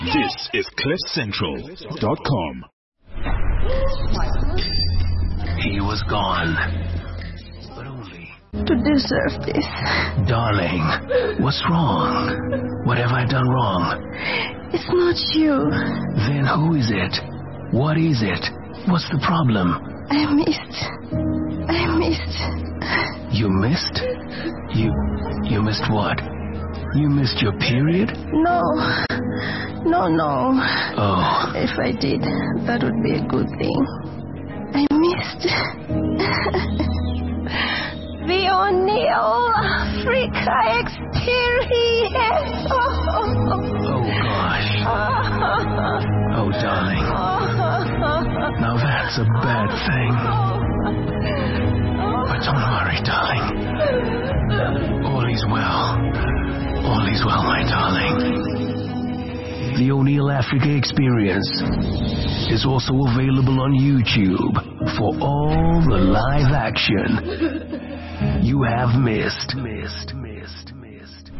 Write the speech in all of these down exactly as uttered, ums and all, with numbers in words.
This is cliff central dot com. He was gone. But only to deserve this. Darling, what's wrong? What have I done wrong? It's not you. Then who is it? What is it? What's the problem? I missed. I missed. You missed? You... you missed what? You missed your period? No. No, no. Oh. If I did, that would be a good thing. I missed the O'Neill Africa experience. Oh, gosh. Oh, darling. Now that's a bad thing. But don't worry, darling. All is well. All is well, my darling. The O'Neill Africa Experience is also available on YouTube for all the live action you have missed. Missed, missed, missed.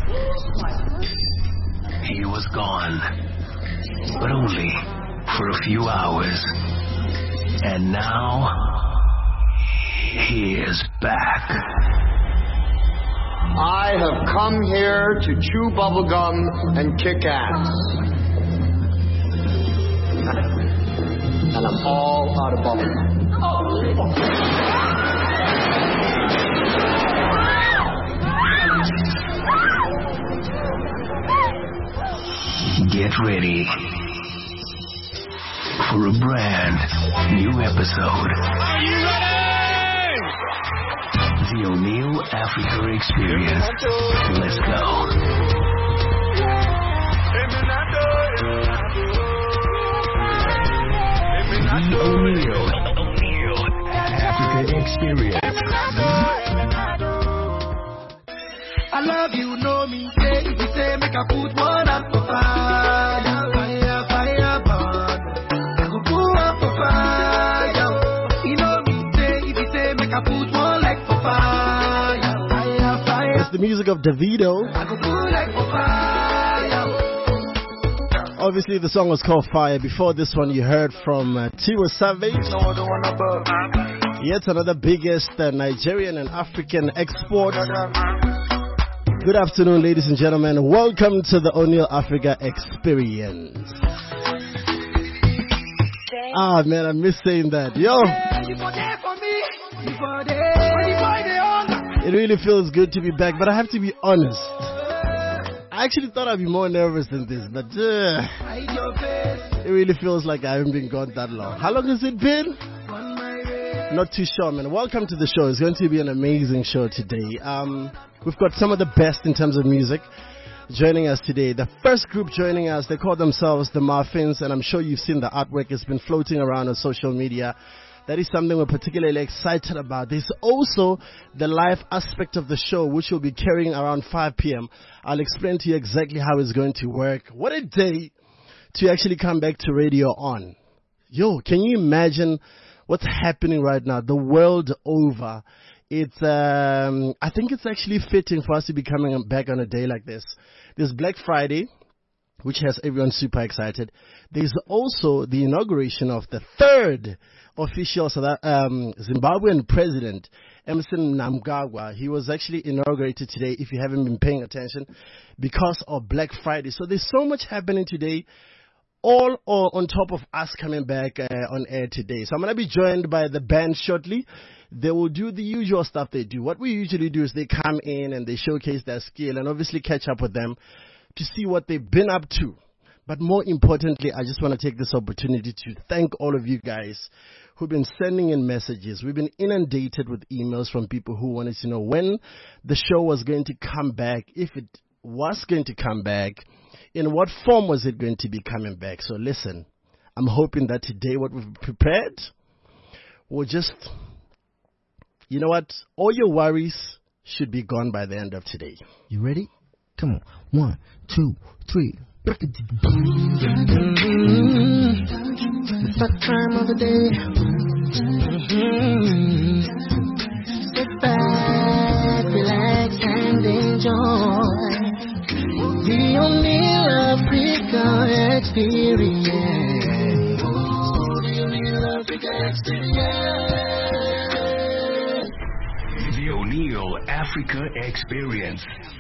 He was gone, but only for a few hours. And now, he is back. I have come here to chew bubblegum and kick ass. And I'm all out of bubblegum. Get ready for a brand new episode. Are you ready? The O'Neill Africa Experience. Let's go. The O'Neill Africa Experience. I love you, know me, say if you say make I put one up for fire, fire, fire, burn. I go put up for fire. You know me, say if you say make I put one like for fire, fire, fire. It's the music of Davido. I go put like for fire. Obviously, the song was called Fire. Before this one, you heard from uh, Tiwa Savage. Yet another biggest uh, Nigerian and African export. Good afternoon, ladies and gentlemen. Welcome to the O'Neill Africa Experience. Ah, man, I miss saying that. Yo! It really feels good to be back, but I have to be honest. I actually thought I'd be more nervous than this, but uh, it really feels like I haven't been gone that long. How long has it been? Not too sure, man. Welcome to the show. It's going to be an amazing show today. Um, we've got some of the best in terms of music joining us today. The first group joining us, they call themselves the Muffins, and I'm sure you've seen the artwork. It's been floating around on social media. That is something we're particularly excited about. There's also the live aspect of the show, which will be carrying around five p.m. I'll explain to you exactly how it's going to work. What a day to actually come back to radio on. Yo, can you imagine what's happening right now, the world over? It's, um, I think it's actually fitting for us to be coming back on a day like this. There's Black Friday, which has everyone super excited. There's also the inauguration of the third official um, Zimbabwean president, Emmerson Mnangagwa. He was actually inaugurated today, if you haven't been paying attention, because of Black Friday. So there's so much happening today, all, all on top of us coming back uh, on air today. So I'm going to be joined by the band shortly. They will do the usual stuff they do. What we usually do is they come in and they showcase their skill and obviously catch up with them to see what they've been up to. But more importantly, I just want to take this opportunity to thank all of you guys who've been sending in messages. We've been inundated with emails from people who wanted to know when the show was going to come back, if it was going to come back, in what form was it going to be coming back. So listen, I'm hoping that today what we've prepared will just, you know what, all your worries should be gone by the end of today. You ready? Come on. One, two, three. It's that time of the day. Mm-hmm. Sit back, relax, and enjoy. The O'Neill Africa experience. Oh, the O'Neill Africa experience. The O'Neill Africa Experience.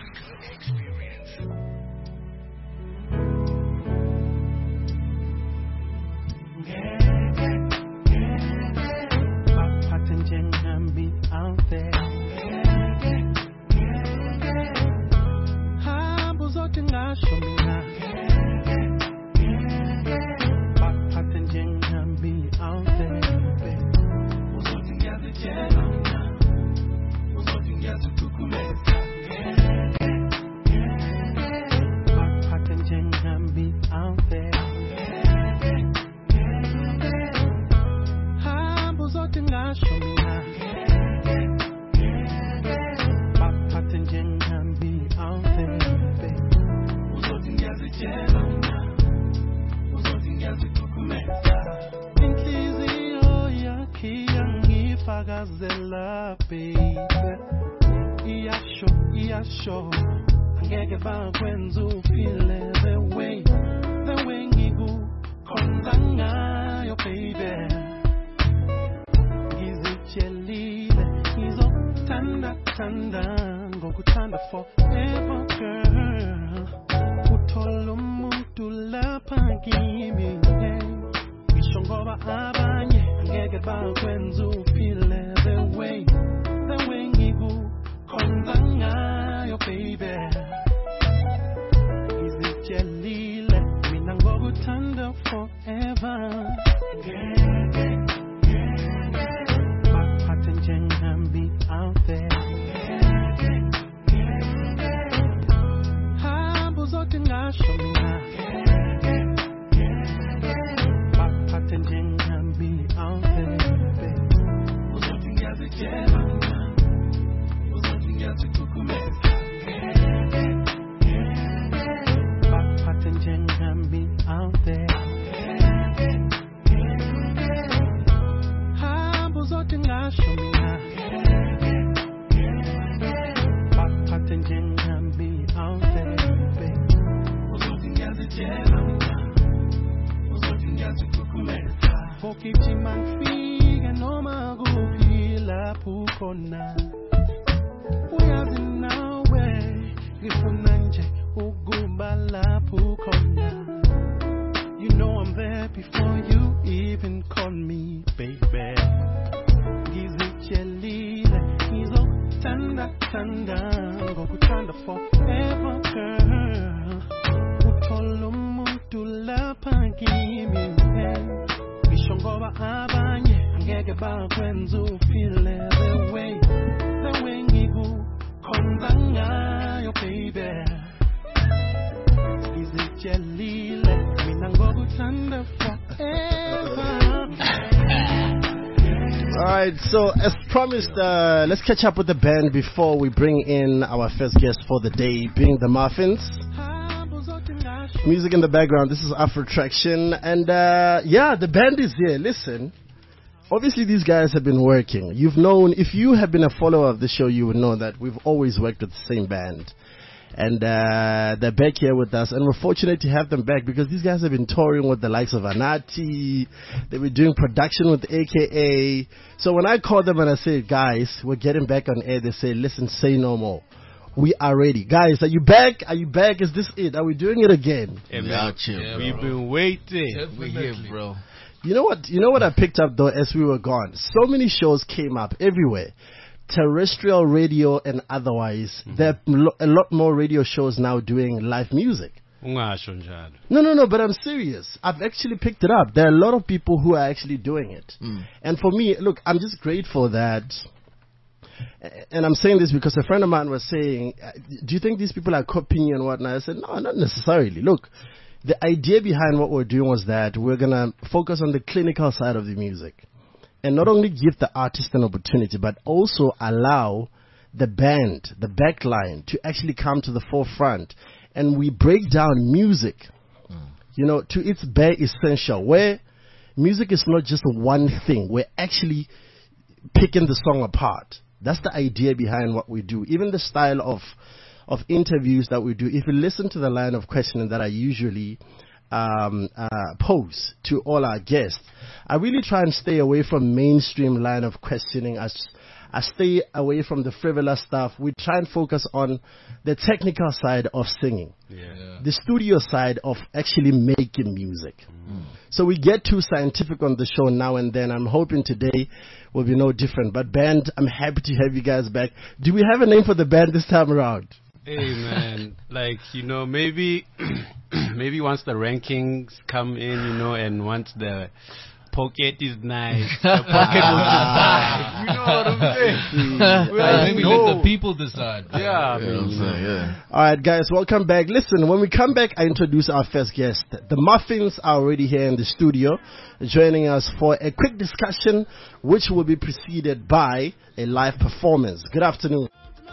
So, as promised, uh, let's catch up with the band before we bring in our first guest for the day, being the Muffins. Music in the background, this is Afro Traction, and uh, yeah, the band is here. Listen, obviously these guys have been working. You've known, if you have been a follower of the show, you would know that we've always worked with the same band. And uh, they're back here with us, and we're fortunate to have them back because these guys have been touring with the likes of Anati. They've been doing production with A K A. So when I called them and I said, guys, we're getting back on air, they say, listen, say no more. We are ready. Guys, are you back? Are you back? Is this it? Are we doing it again? Hey, man, here, yeah, we've bro. been waiting. We're here, bro. You know what? You know what I picked up though as we were gone? So many shows came up everywhere. Terrestrial radio and otherwise. Mm-hmm. There are lo- a lot more radio shows now doing live music. No, no, no, but I'm serious. I've actually picked it up. There are a lot of people who are actually doing it. Mm. And for me, look, I'm just grateful that, and I'm saying this because a friend of mine was saying, do you think these people are copying you and whatnot? I said, no, not necessarily. Look, the idea behind what we're doing was that we're going to focus on the clinical side of the music. And not only give the artist an opportunity, but also allow the band, the backline, to actually come to the forefront. And we break down music, mm. you know, to its bare essential, where music is not just one thing. We're actually picking the song apart. That's the idea behind what we do. Even the style of of interviews that we do. If you listen to the line of questioning that I usually um, uh, pose to all our guests, I really try and stay away from mainstream line of questioning. I, I stay away from the frivolous stuff. We try and focus on the technical side of singing, yeah. the studio side of actually making music. Mm. So we get too scientific on the show now and then. I'm hoping today will be no different. But band, I'm happy to have you guys back. Do we have a name for the band this time around? Hey man, like, you know, maybe maybe once the rankings come in, you know, and once the pocket is nice, the pocket will decide. You know what I'm saying? Well, maybe let the people decide. Yeah, I mean, you know. Yeah. All right, guys, welcome back. Listen, when we come back, I introduce our first guest. The Muffins are already here in the studio, joining us for a quick discussion, which will be preceded by a live performance. Good afternoon.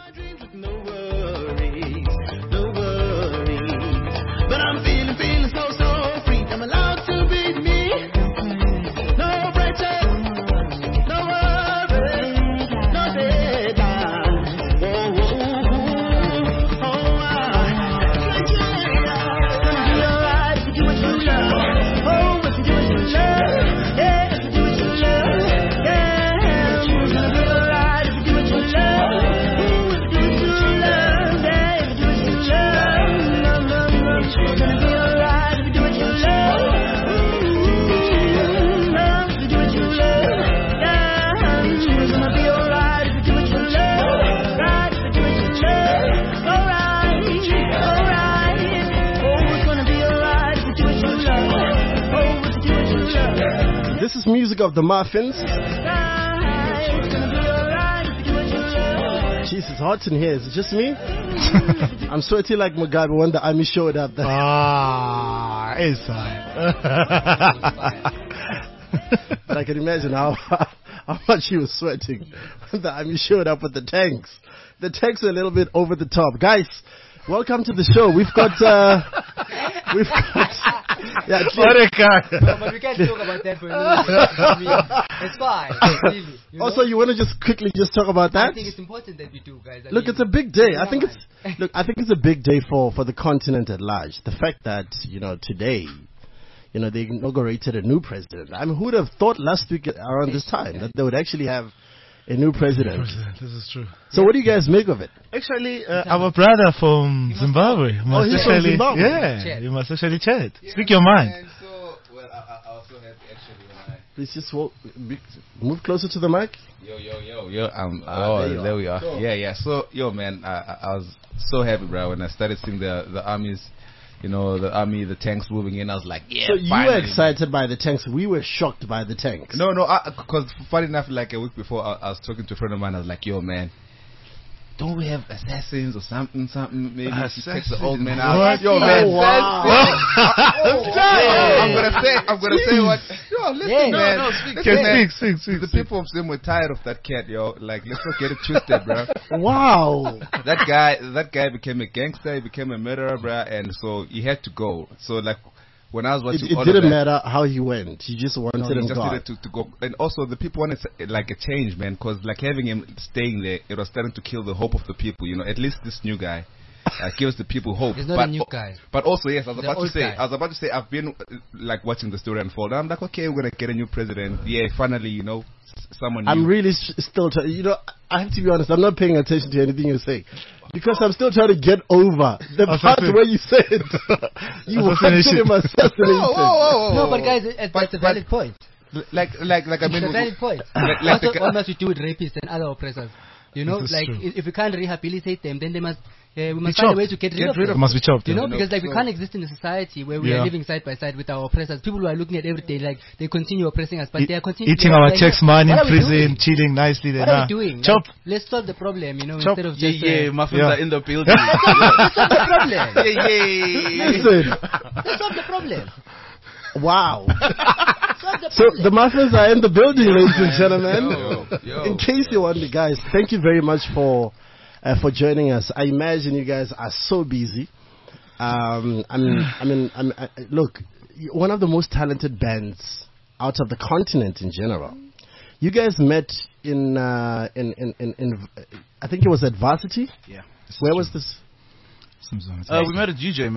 This is music of the Muffins. Jeez, it's hot in here. Is it just me? I'm sweaty like Mugabe when the army showed up. There. Ah, it's fine. But I can imagine how how much he was sweating when the army showed up with the tanks. The tanks are a little bit over the top. Guys, welcome to the show. We've got... Uh, we've got... Yeah, what a guy. No, but we can't talk about that for a minute. It's fine. Really, you also, know? you want to just quickly just talk about that? I think it's important that we do, guys. I look, mean, it's a big day. I think it's look. I think it's a big day for, for the continent at large. The fact that you know today, you know, they inaugurated a new president. I mean, who would have thought last week around this time that they would actually have a new president? This is true. So, what do you guys make of it? Actually, uh, our brother from Zimbabwe must oh, he's actually, from Zimbabwe. yeah, chat. you must actually chat. Yeah, Speak your mind. And so, well, I, I was so happy actually when I. Please just walk, be, move closer to the mic. Yo, yo, yo, yo. Um, Ah, oh, there there, you we are. are. Cool. Yeah, yeah. So, yo, man, I, I, I was so happy, bro, when I started seeing the the armies. You know, the army, the tanks moving in. I was like, yeah. So you finally. were excited by the tanks. We were shocked by the tanks. No, no, because funny enough, like a week before, I, I was talking to a friend of mine. I was like, yo, man, don't we have assassins or something, something? Maybe she takes the old man out. What? Yo, man. Oh, wow. I'm gonna say, I'm gonna say what. Yo, listen, Yeah. man. No, no, Listen, Okay, man. speak, speak, speak. The speak. people of Zim were tired of that cat, yo. Like, let's not get it twisted, bro. Wow. That guy, that guy became a gangster. He became a murderer, bro, and so he had to go. So, like, when I was watching, It, it all didn't of that, matter how he went. He just wanted no, he him just gone. needed to, to go. And also, the people wanted like a change, man, because like having him staying there, it was starting to kill the hope of the people. You know, at least this new guy uh, gives the people hope. He's not but, a new guy. But also, yes, I was The about to old say, guy. I was about to say, I've been uh, like watching the story unfold. I'm like, okay, we're gonna get a new president. Yeah, finally, you know, s- someone. I'm new. really s- still trying. You know, I have to be honest. I'm not paying attention to anything you say because I'm still trying to get over the part Assassin- where you said you wanted Assassination. him assassinated. Whoa, whoa, whoa, whoa, No, whoa. but guys, it, it, But- that's a but- valid point. like, like, like, I mean, It's a valid point. Like, like What, the, what must we do with rapists and other oppressors? You know, This is like true. i- if we can't rehabilitate them, then they must. Uh, we must chopped. find a way to get rid Get of rid them. of Must be chopped. You know, yeah. because like we so- can't exist in a society where we are Yeah. living side by side with our oppressors. People who are looking at every day like they continue oppressing us, but E- they are continuing eating to our like, tax money in what are we prison, doing? chilling nicely. What Then, are ah, we doing? Chop. Like, let's solve the problem, you know, Chop. instead of Yeah, just yeah, uh, muffins Yeah. are in the building. let's solve the problem. yeah, yeah. Listen, Let's solve the problem. wow. Solve the So problem. the muffins are in the building, ladies and gentlemen. Yo, yo. In case you wonder, guys, thank you very much for uh, for joining us. I imagine you guys are so busy. Um, I mean, I mean, I mean I, I- look, you're one of the most talented bands out of the continent in general. You guys met in uh, in, in, in in I think it was at Varsity. Yeah. Where was this? Uh, we met at G J, man.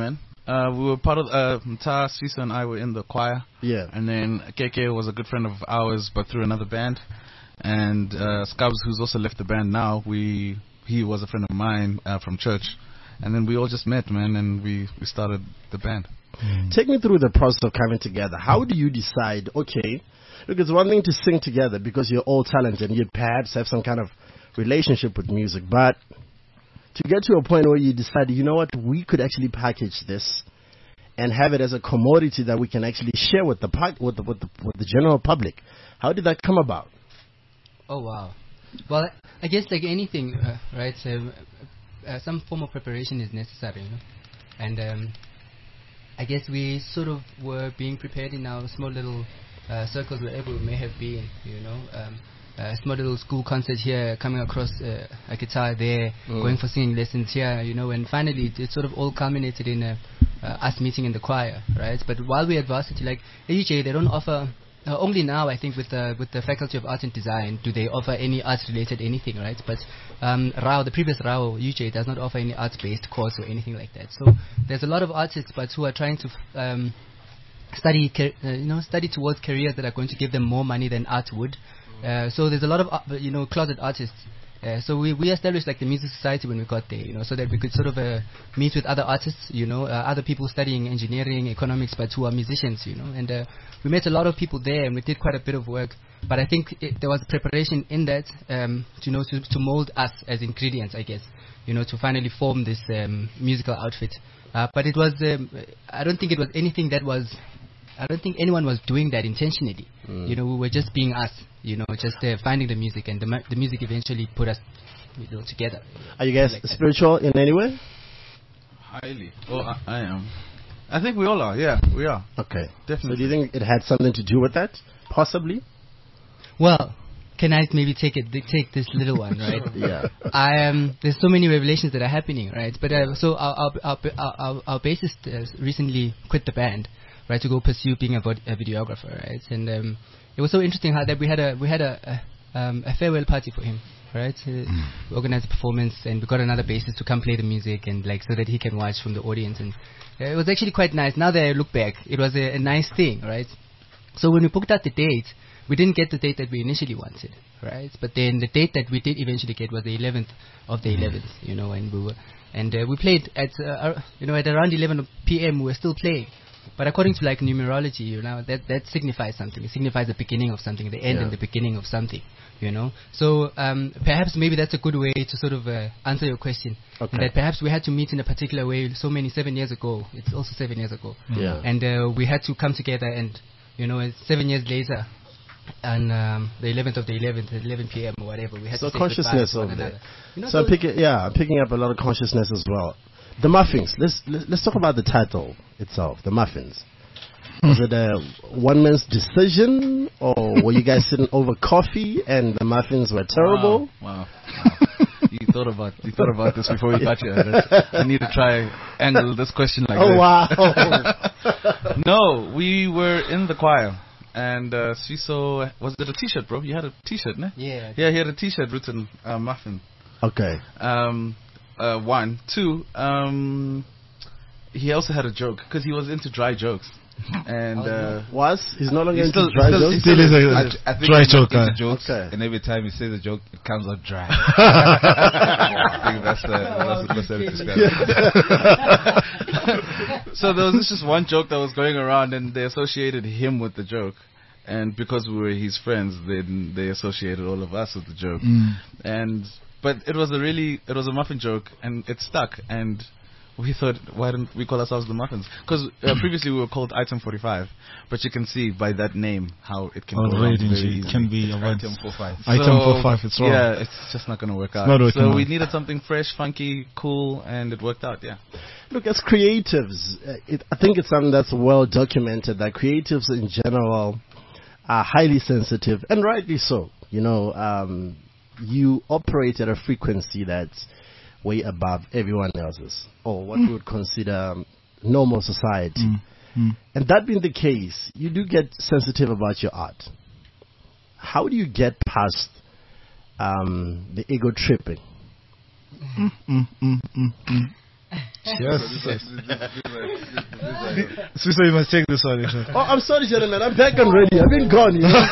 Uh, we were part of uh, Mta, Sisa, and I were in the choir. Yeah. And then K K was a good friend of ours, but through another band. And uh, Scubs, who's also left the band now, we he was a friend of mine uh, from church. And then we all just met, man, and we, we started the band. Mm. Take me through the process of coming together. How do you decide, okay, look, it's one thing to sing together because you're all talented and you perhaps have some kind of relationship with music, but to get to a point where you decide, you know what, we could actually package this and have it as a commodity that we can actually share with the pu- with the, with the, with the general public. How did that come about? Oh, wow. Well, I guess like anything, uh, right, so, uh, some form of preparation is necessary, you know? And um, I guess we sort of were being prepared in our small little uh, circles wherever we may have been, you know. Um, a small little school concert here, coming across uh, a guitar there, mm. going for singing lessons here, you know, and finally it, it sort of all culminated in uh, uh, us meeting in the choir, right? But while we're at varsity, like A U J, they don't offer, uh, only now I think with the, with the Faculty of Art and Design, do they offer any arts-related anything, right? But um, Rao, the previous Rao, U J, does not offer any arts-based course or anything like that. So there's a lot of artists, but who are trying to f- um, study, uh, you know, study towards careers that are going to give them more money than art would. Uh, so there's a lot of uh, you know closet artists. Uh, so we we established like the music society when we got there, you know, so that we could sort of uh, meet with other artists, you know, uh, other people studying engineering, economics, but who are musicians, you know, and uh, we met a lot of people there, and we did quite a bit of work. But I think it, there was preparation in that, um, to, you know, to, to mold us as ingredients, I guess, you know, to finally form this um, musical outfit. Uh, but it was, um, I don't think it was anything that was. I don't think anyone was doing that intentionally. Mm. You know, we were just being us, you know, just uh, finding the music, and the, mu- the music eventually put us, you know, together. Are you guys like spiritual that. in any way? Highly. Well, I, I am. I think we all are, yeah, we are. Okay. Definitely. So do you think it had something to do with that? Possibly? Well, can I maybe take it, take this little one, right? Yeah. I um, there's so many revelations that are happening, right? But uh, so our our, our, our, our, our bassist uh, recently quit the band, right, to go pursue being a, vo- a videographer, right? And um, it was so interesting how that we had a we had a a, um, a farewell party for him, right? Uh, mm. We organized a performance, and we got another bassist to come play the music, and like so that he can watch from the audience, and uh, it was actually quite nice. Now that I look back, it was a, a nice thing, right? So when we booked out the date, we didn't get the date that we initially wanted, right? But then the date that we did eventually get was the eleventh of the eleventh, you know, and we were and uh, we played at uh, uh, you know at around eleven p.m. we were still playing. But according to like numerology, you know, that that signifies something. It signifies the beginning of something, the end yeah. and the beginning of something, you know. So um, perhaps maybe that's a good way to sort of uh, answer your question. Okay. That perhaps we had to meet in a particular way so many seven years ago. It's also seven years ago. Yeah. And uh, we had to come together, and you know, seven years later, and um, the eleventh of the eleventh, at eleven p.m. or whatever, we had so to say consciousness goodbye to one of another. that. You know, so so picking, yeah, picking up a lot of consciousness as well. The Muffins. Let's let's, let's talk about the title itself. The Muffins. Was it a one man's decision, or were you guys sitting over coffee and the muffins were terrible? Wow, wow, wow. you thought about you thought about this before you got here. I need to try angle this question like oh, this. Oh wow! No, we were in the choir, and uh, Siso, was it a T-shirt, bro? You had a T-shirt, ne? Yeah. Yeah, he had a T-shirt written uh, muffin. Okay. Um, uh, one, two. Um, he also had a joke because he was into dry jokes. And uh, was he's no longer he's into still, dry still, jokes. Still is a, I, a I think dry joke guy. Jokes, okay. And every time he says a joke, it comes out dry. I think that's the that's the best way to describe it. So there was just one joke that was going around, and they associated him with the joke. And because we were his friends, then they associated all of us with the joke. Mm. And but it was a really it was a muffin joke, and it stuck. And we thought, why don't we call ourselves the Muffins? Because uh, previously we were called Item forty-five, but you can see by that name how it can oh, go right, wrong very easily. It can be Item forty-five. So Item forty-five, it's wrong. Yeah, it's just not going to work it's out. Not so out. we needed something fresh, funky, cool, and it worked out, yeah. Look, as creatives, uh, it, I think it's something that's well documented that creatives in general are highly sensitive, and rightly so. You know, um, you operate at a frequency that's way above everyone else's, or what mm. we would consider um, normal society. Mm. Mm. And that being the case, you do get sensitive about your art. How do you get past um, the ego tripping? Mm, mm, mm, mm, mm. Yes. Sister, you must take this one. Oh, I'm sorry, gentlemen. I'm back and ready. I've been gone. You know?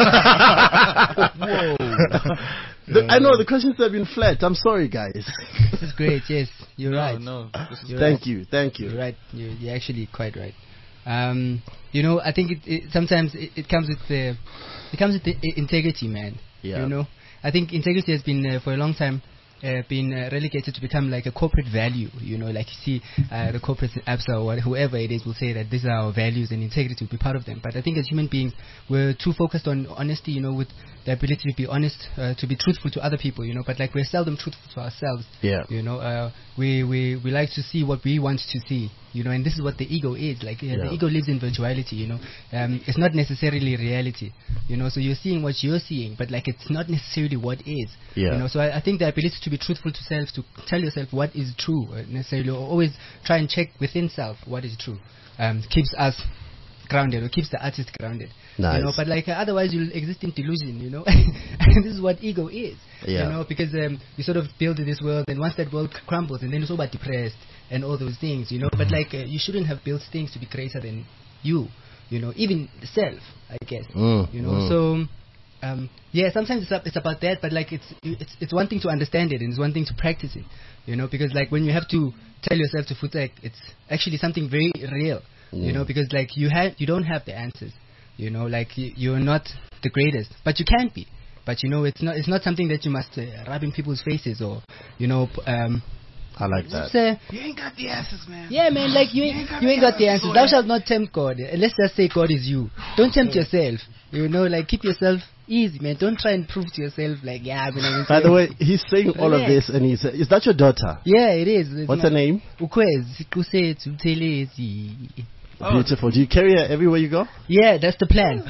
Whoa. The, I know the questions have been flat. I'm sorry, guys. This is great. Yes, you're no, right. No, this is you're thank right. you. Thank you. You're right. You're, you're actually quite right. Um, you know, I think it, it sometimes it, it comes with the it comes with the i- integrity, man. Yeah. You know, I think integrity has been uh, for a long time. Uh, been uh, relegated to become like a corporate value, you know, like you see uh, the corporate apps or what, whoever it is will say that these are our values and integrity will be part of them. But I think as human beings, we're too focused on honesty, you know, with the ability to be honest, uh, to be truthful to other people, you know, but like we're seldom truthful to ourselves. Yeah. You know, uh, we, we, we like to see what we want to see, you know, and this is what the ego is. Like uh, Yeah. the ego lives in virtuality, you know. Um, it's not necessarily reality, you know, so you're seeing what you're seeing, but like it's not necessarily what is. Yeah. You know, so I, I think the ability to be truthful to self, to tell yourself what is true, uh, necessarily, or always try and check within self what is true, um, keeps us grounded, or keeps the artist grounded. Nice. You know, but like uh, otherwise you'll exist in delusion, you know. And this is what ego is. Yeah. You know, because um, you sort of build this world, and once that world c- crumbles, and then you're so about depressed and all those things, you know. But like uh, you shouldn't have built things to be greater than you, you know, even the self, I guess. Mm, you know, mm. so. Um, yeah, sometimes it's, up, it's about that, but like it's it's it's one thing to understand it and it's one thing to practice it, you know, because like when you have to tell yourself to foot it's actually something very real, you Mm. know, because like you have you don't have the answers, you know, like you, you're not the greatest, but you can be, but you know it's not it's not something that you must uh, rub in people's faces or you know p- um. I like that. It's, uh, You ain't got the answers, man. yeah, man, like you ain't, you ain't got the answers. Thou shalt not tempt God. Uh, Let's just say God is you. Don't tempt yourself. You know, like keep yourself easy, man. Don't try and prove to yourself, like, yeah, I mean, I mean, By the way, he's saying all of Relax. this, and he's. Is that your daughter? yeah, it is. It's What's my- her name? Ukwezi, Kusethu, Utelezi. Beautiful. Do you carry her everywhere you go? Yeah, that's the plan.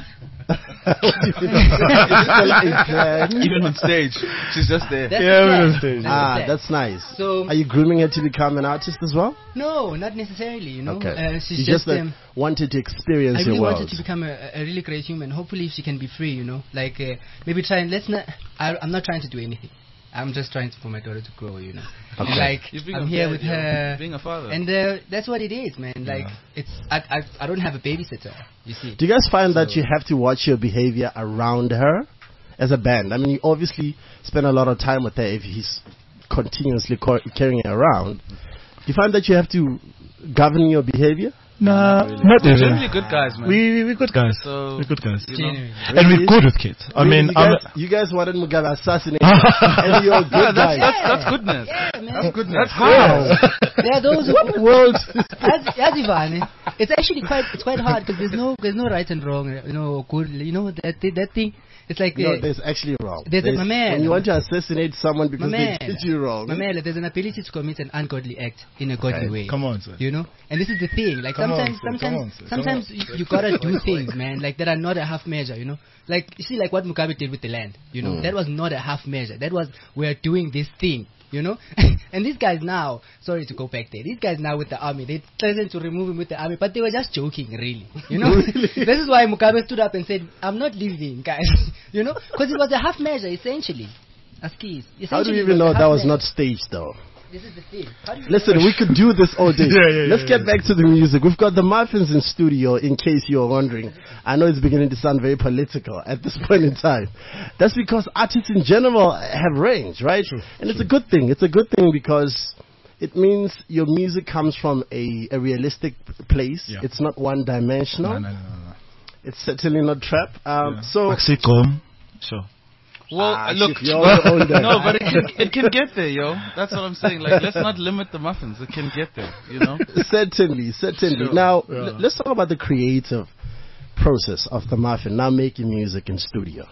Even on stage, she's just there. That's the plan. That's the Ah, plan. that's nice. So- are you grooming her to become an artist as well? No, not necessarily. You know, Okay. uh, she's you just. just like, um, wanted to experience I really your world. wanted to become a, a really great human. Hopefully, she can be free. You know, like uh, maybe try and let's not. I, I'm not trying to do anything. I'm just trying to, for my daughter to grow. You know, Okay. like You're being I'm a here dad, with yo. her, You're being a father. and uh, that's what it is, man. Like it's I, I I don't have a babysitter. You see. Do you guys find that you have to watch your behavior around her as a band? I mean, you obviously spend a lot of time with her if he's continuously co- carrying her around. Do you find that you have to govern your behavior? Nah, really. not We're really. generally good guys, man. We, we, we're good guys. So, we're good guys. you know. And we're good with kids. I Really, mean, you I'm guys, you guys wanted Mugabe assassinated, and you're good Yeah, that's, guys. that's, that's goodness. Yeah, man. That's goodness. That's How? There are those who, What world? as, as Ivan, eh, it's actually quite it's quite hard because there's no there's no right and wrong, you know, good, you know that thi- that thing. It's like No, uh, there's actually wrong. There's a- my man. When you want to assassinate someone my because man, they did you wrong. my man, there's an ability to commit an ungodly act in a godly Okay. way. Come on, sir. You know, and this is the thing. Like Come on, sometimes, sir. Come sometimes, on, sir. Come sometimes on. you, you gotta do things, man, like that are not a half measure. You know, like you see, like what Mugabe did with the land. You know, Mm. that was not a half measure. That was we're doing this thing. You know, and these guys now, sorry to go back there. These guys now with the army, they threatened to remove him with the army, but they were just joking, really. You know, this is why Mugabe stood up and said, "I'm not leaving, guys." You know, because it was a half measure essentially. Askis. How do you even know that was not staged, though? This is the thing. How do you Listen, we could do this all day. Yeah, yeah, Let's yeah, get back to the music. We've got the Muffins in studio, in case you're wondering. I know it's beginning to sound very political at this point in time. That's because artists in general have range, right? True, and it's a good thing. It's a good thing because it means your music comes from a, a realistic p- place. Yeah. It's not one-dimensional. No, no, no, no, no. It's certainly not trap. Um, Yeah. So, Like sitcom. Sure. Well, Ah, look, shit, you're older. no, but it can, it can get there, yo. That's what I'm saying. Like, let's not limit the muffins. It can get there, you know. certainly, certainly. Sure. Now, Yeah. l- let's talk about the creative process of the Muffin, now making music in studio.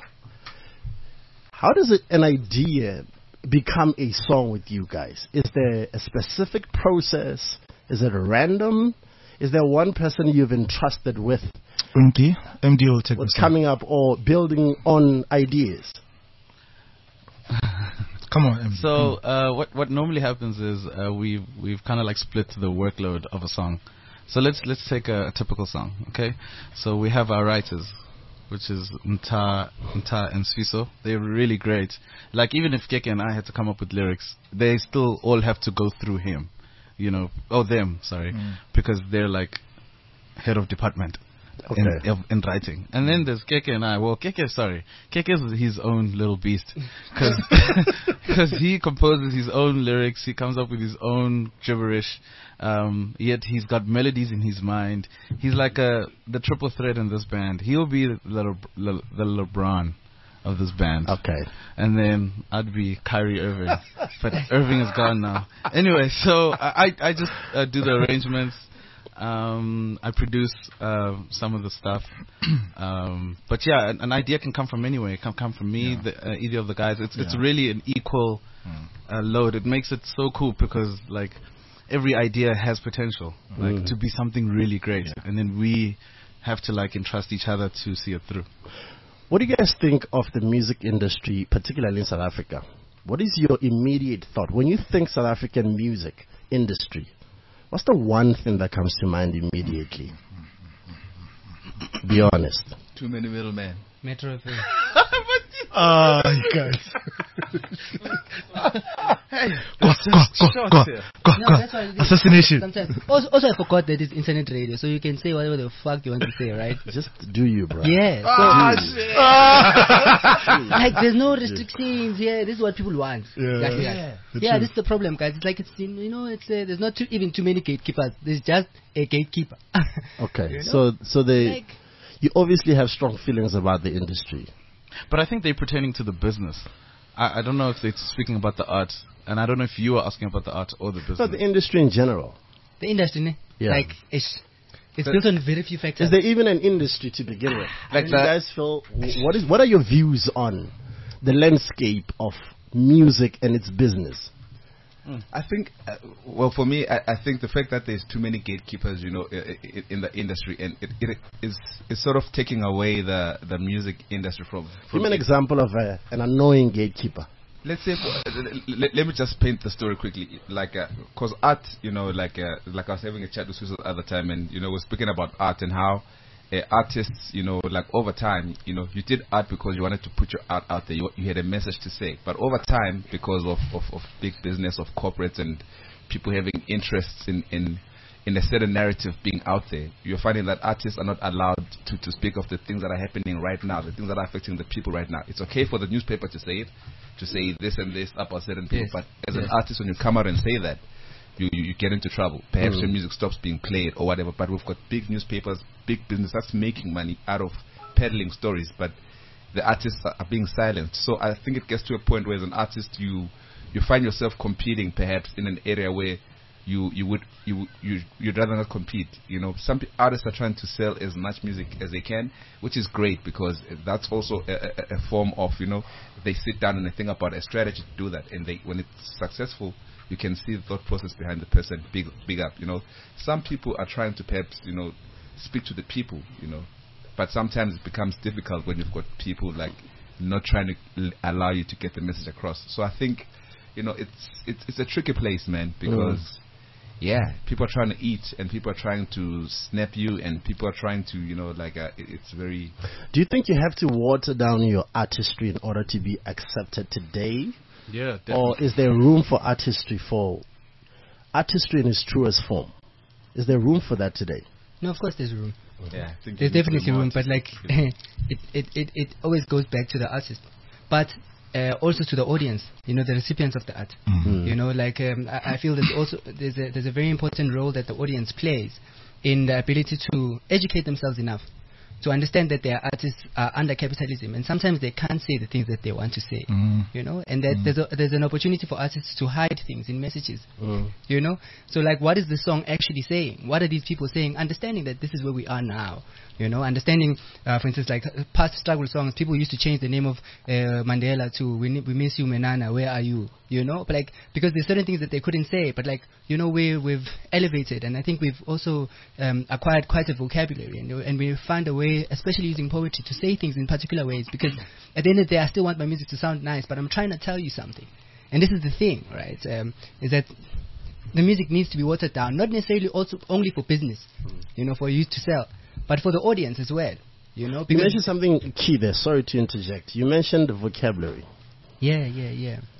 How does it, an idea become a song with you guys? Is there a specific process? Is it random? Is there one person you've entrusted with M D, M D will take what's this coming up or building on ideas? Come on, M D. So uh, what what normally happens is uh, we've we've kind of like split the workload of a song. So let's let's take a, a typical song, okay? So we have our writers, which is Nta, Nta and Sfiso. They're really great. Like even if Keke and I had to come up with lyrics, they still all have to go through him. you know, oh them, sorry, Mm. because they're like head of department. Okay. In, of- in writing, and then there's Keke and I. Well, Keke, sorry, Keke is his own little beast, because he composes his own lyrics. He comes up with his own gibberish. Um, yet he's got melodies in his mind. He's like a the triple threat in this band. He'll be the Le, Le, the LeBron of this band. Okay. And then I'd be Kyrie Irving, but Irving is gone now. Anyway, so I I, I just uh, do the arrangements. Um, I produce uh, some of the stuff, um, but yeah, an, an idea can come from anywhere. It can come from me, Yeah. the, uh, either of the guys. It's it's Yeah. really an equal Mm. uh, load. It makes it so cool because like every idea has potential, like Mm. to be something really great, and then we have to like entrust each other to see it through. What do you guys think of the music industry, particularly in South Africa? What is your immediate thought when you think South African music industry? What's the one thing that comes to mind immediately? Be honest. Too many middlemen. Metro F M. Ah, you guys. Hey, Go, it's go, just go, short go, here. go, No, go. that's why it is. Assassination. Sometimes. Also, also, I forgot that it's internet radio, so you can say whatever the fuck you want to say, right? Just do you, bro. Yeah. Ah, so- shit. like there's no restrictions here. This is what people want. Yeah. Exactly Yeah. that. The Yeah, truth. this is the problem, guys. It's like it's you know it's uh, there's not too, even too many gatekeepers. There's just a gatekeeper. Okay, You know? so so they, Like- you obviously have strong feelings about the industry. But I think they're pertaining to the business. I, I don't know if they're speaking about the art, and I don't know if you are asking about the art or the business. So the industry in general. The industry, ne? Yeah. like it's it's The- built on very few factors. Is there even an industry to begin with? Like Do you that- guys feel? What is? What are your views on the landscape of music and its business? I think, uh, well, for me, I, I think the fact that there's too many gatekeepers, you know, i- i- in the industry, and it, it is is sort of taking away the, the music industry from. from Give me an it. example of a, an annoying gatekeeper. Let's say, for, uh, let, let me just paint the story quickly. Like, because art, you know, like uh, like I was having a chat with Susan the other time, and you know, we're speaking about art and how uh, artists, you know, like over time, you know, you did art because you wanted to put your art out there. You, you had a message to say, but over time, because of, of, of big business, of corporates, and people having interests in in in a certain narrative being out there, you're finding that artists are not allowed to, to speak of the things that are happening right now, the things that are affecting the people right now. It's okay for the newspaper to say it, to say this and this about certain people, Yes. but as Yes. an artist, when you come out and say that, you, you, you get into trouble. Perhaps Mm. your music stops being played or whatever, but we've got big newspapers, big business that's making money out of peddling stories, but the artists are, are being silenced. So I think it gets to a point where as an artist, you you find yourself competing perhaps in an area where you you would you you you'd rather not compete. You know, some pe- artists are trying to sell as much music as they can, which is great because that's also a, a, a form of, you know, they sit down and they think about a strategy to do that, and they when it's successful, you can see the thought process behind the person. Big big up, you know. Some people are trying to perhaps, you know, speak to the people, you know, but sometimes it becomes difficult when you've got people like not trying to l- allow you to get the message across. So I think, you know, it's it's it's a tricky place, man, because Mm. yeah, people are trying to eat and people are trying to snap you and people are trying to, you know, like uh, it, it's very. Do you think you have to water down your artistry in order to be accepted today? Yeah, definitely. Or is there room for artistry for artistry in its truest form? Is there room for that today? No, of course there's room. Yeah, I think There's you need to be definitely more room, but like artistic, it, it, it, it always goes back to the artist, but uh, also to the audience. You know, the recipients of the art. Mhm. You know, like um, I, I feel there's also there's a, there's a very important role that the audience plays in the ability to educate themselves enough to understand that their artists are under capitalism, and sometimes they can't say the things that they want to say. Mm. You know, and that Mm. there's a, there's an opportunity for artists to hide things in messages. Mm. You know, so like, what is the song actually saying? What are these people saying? Understanding that this is where we are now. You know, understanding, uh, for instance, like uh, past struggle songs, people used to change the name of uh, Mandela to "We ni- we miss you, Menana. Where are you?" You know, but like because there's certain things that they couldn't say, but like you know, we we've elevated, and I think we've also um, acquired quite a vocabulary, and and we found a way, especially using poetry, to say things in particular ways. Because at the end of the day, I still want my music to sound nice, but I'm trying to tell you something. And this is the thing, right? Um, is that the music needs to be watered down, not necessarily also only for business, you know, for you to sell, but for the audience as well, you know. You Because mentioned something key there. Sorry to interject. You mentioned vocabulary. yeah, yeah, yeah.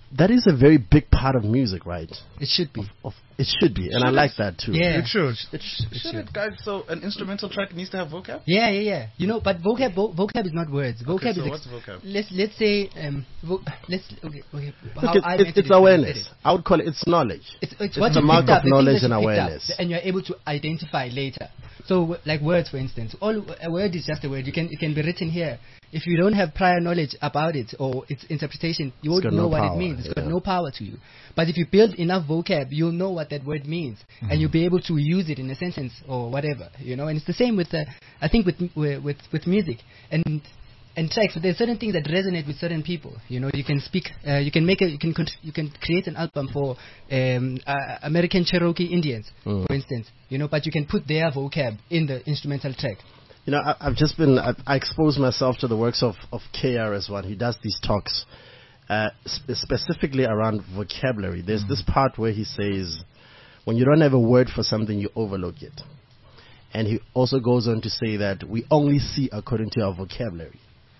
that is a very big part of music, right? It should be. Of, of, it should be, and I like that too. Yeah. It should. It, sh- it should, it, guys. So an instrumental track needs to have vocab. Yeah, yeah, yeah. You know, but vocab, vo- vocab is not words. Vocab Okay, is. so Ex- what's vocab? Let's let's say um. Vo- let's okay okay. How Look, I it's, meant it's to awareness. describe it. I would call it. It's knowledge. It's, it's, It's what the you mark picked up, of the things knowledge that and you picked up, awareness. and you're able to identify later. So, w- like words, for instance, all a word is just a word. You can it can be written here. If you don't have prior knowledge about it or its interpretation, you It's won't got know no what power, it means. It's got yeah. no power to you. But if you build enough vocab, you'll know what that word means, Mm-hmm. and you'll be able to use it in a sentence or whatever. You know, and it's the same with uh, I think with with with, with music and. And tracks, there's certain things that resonate with certain people. You know, you can speak, uh, you can make a, you can cont- you can create an album for um, uh, American Cherokee Indians, Mm. for instance. You know, but you can put their vocab in the instrumental track. You know, I, I've just been, I've, I expose myself to the works of, of K R S One. He does these talks, uh, sp- specifically around vocabulary. There's Mm-hmm. this part where he says, when you don't have a word for something, you overlook it. And he also goes on to say that we only see according to our vocabulary.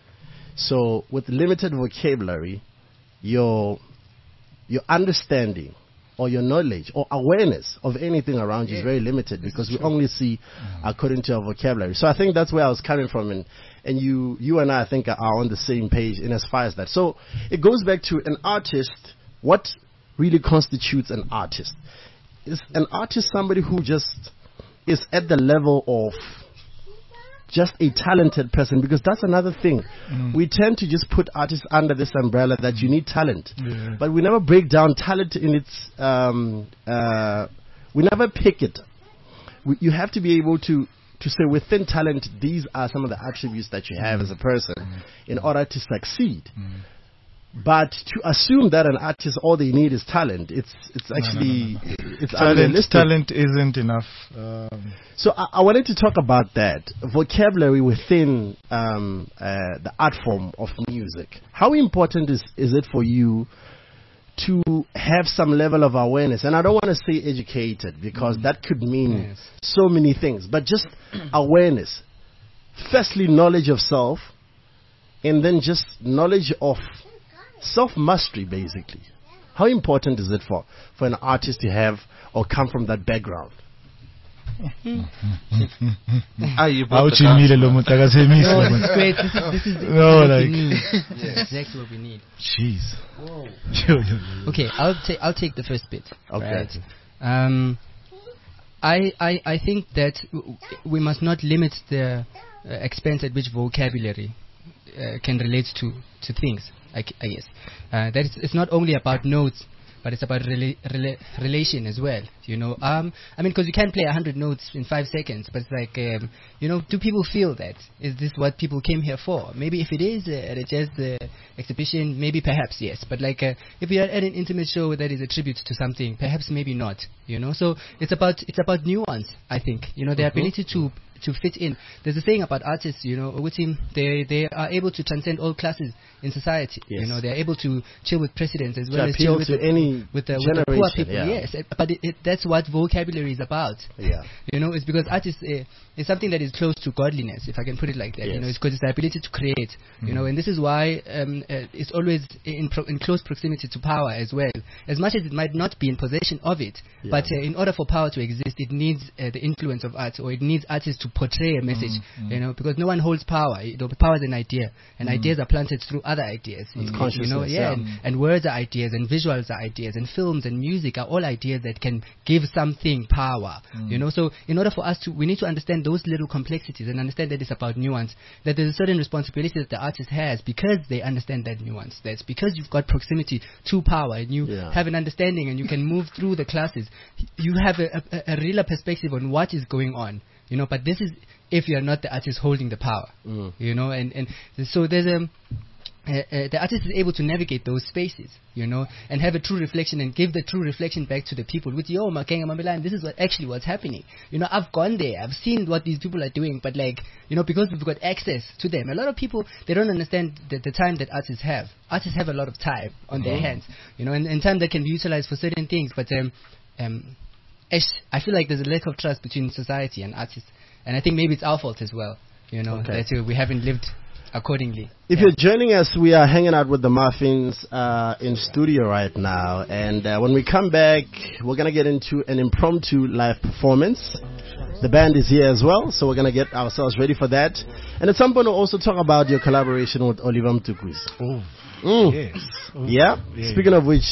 So with limited vocabulary, your, your understanding or your knowledge or awareness of anything around you is very limited because we only see according to our vocabulary. So I think that's where I was coming from, and and you you and I, I think, are on the same page in as far as that. So it goes back to an artist. What really constitutes an artist? Is an artist somebody who just is at the level of just a talented person? Because that's another thing. Mm. We tend to just put artists under this umbrella that you need talent. Yeah. But we never break down talent in its, um, uh, we never pick it. We, you have to be able to, to say within talent, these are some of the attributes that you have as a person in order to succeed. But to assume that an artist, all they need is talent, it's it's No, no, actually no, no, it's talent, unrealistic. talent isn't enough. Um, So I, I wanted to talk about that vocabulary within um, uh, the art form of music. How important is is it for you to have some level of awareness? And I don't want to say educated because that could mean Yes. so many things, but just awareness. Firstly, knowledge of self, and then just knowledge of self-mastery, basically. How important is it for, for an artist to have or come from that background? Ah, you brought the Awuchimile lo muntu akasemisi. No, this is great. This is this is, this is No, what like- we need. This is exactly what we need. Jeez. Whoa. Yo, yo, yo. Okay, I'll take I'll take the first bit. Okay. Right. Um, I I I think that w- we must not limit the uh, expense at which vocabulary uh, can relate to to things. I, c- I guess uh, that it's, it's not only about notes, but it's about rela- rela- relation as well. You know, um, I mean, because you can play a hundred notes in five seconds, but it's like, um, you know, do people feel that? Is this what people came here for? Maybe if it is uh, at a jazz uh, exhibition, maybe perhaps yes. But like, uh, if you're at an intimate show that is a tribute to something, perhaps maybe not. You know, so it's about it's about nuance. I think, you know, the Mhm. ability to to fit in. There's a saying about artists, you know, which in, they they are able to transcend all classes in society. Yes. You know, they're able to chill with presidents as To well as appeal chill with to the, any with the, with the poor generation, people. yeah. Yes, it- but it, it, that's what vocabulary is about. Yeah. You know, it's because artists uh, is something that is close to godliness, if I can put it like that. You Yes. know, it's because it's the ability to create. You know, and this is why um, uh, it's always in pro- in close proximity to power as well. As much as it might not be in possession of it, Yeah. but uh, in order for power to exist, it needs uh, the influence of art, or it needs artists to portray a message. You know, because no one holds power. You know, power is an idea, and ideas are planted through other ideas. It's You- you know, consciousness, yeah, yeah. and, and words are ideas, and visuals are ideas, and films and music are all ideas that can give something power. You know, so in order for us to, we need to understand those little complexities and understand that it's about nuance. That there's a certain responsibility that the artist has because they understand that nuance. That's because you've got proximity to power and you Yeah. have an understanding and you can move through the classes. You have a, a, a realer perspective on what is going on. You know, but this is if you are not the artist holding the power. Mm. You know, and and so there's a. Uh, uh, the artist is able to navigate those spaces, you know, and have a true reflection and give the true reflection back to the people with, yo, Makenga Mamela, and this is what actually what's happening. You know, I've gone there, I've seen what these people are doing, but like, you know, because we've got access to them, a lot of people, they don't understand the, the time that artists have. Artists have a lot of time on their hands, you know, and, and time that can be utilized for certain things, but um, um, Ash, I feel like there's a lack of trust between society and artists, and I think maybe it's our fault as well, you know, Okay. that uh, we haven't lived accordingly. If yeah. you're joining us, we are hanging out with the Muffins uh, in studio right now. And uh, when we come back, we're going to get into an impromptu live performance. The band is here as well, so we're going to get ourselves ready for that. And at some point, we'll also talk about your collaboration with Oliver Mtukwiz. Oh, mm. yes. Oh, yeah? yeah? Speaking of which...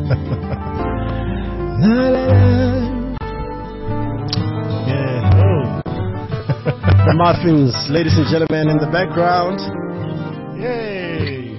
Yeah. Oh. The Muffins, ladies and gentlemen, in the background. Yay!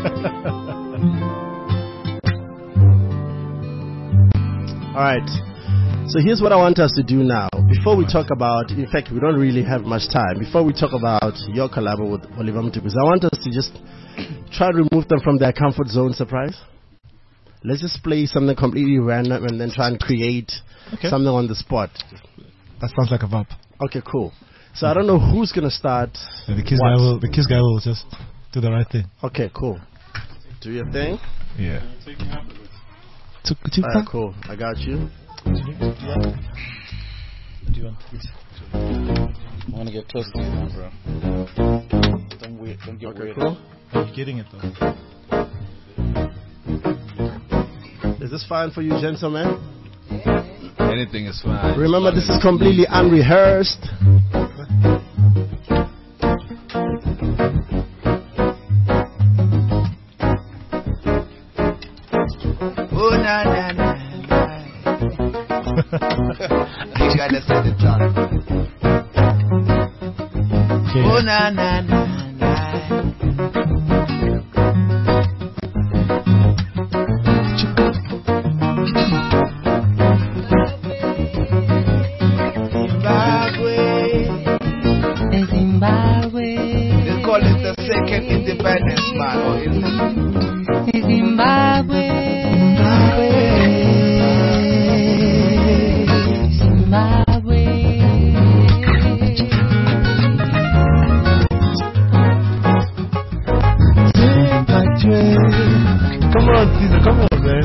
All right. So here's what I want us to do now. Before we talk about, in fact, we don't really have much time. Before we talk about your collab with Oliver Mtukudzi, I want us to just try to remove them from their comfort zone. Surprise. Let's just play something completely random and then try and create okay. something on the spot. That sounds like a vibe. Okay, cool. So I don't know who's gonna start. Yeah, the kiss guy will. The kiss guy will just do the right thing. Okay, cool. Do your thing. Yeah. Alright, cool. I got you. What do you want? I want to get close to you now, bro. Don't wait. Don't get okay, weird. Cool. You're getting it though. Is this fine for you, gentlemen? Anything is fine. Remember, this is completely unrehearsed. Oh, na na na. You gotta set the tone. Oh, na na na. Independence, man, or is it? Zimbabwe, Zimbabwe, Zimbabwe. Come on, Caesar, come on, man.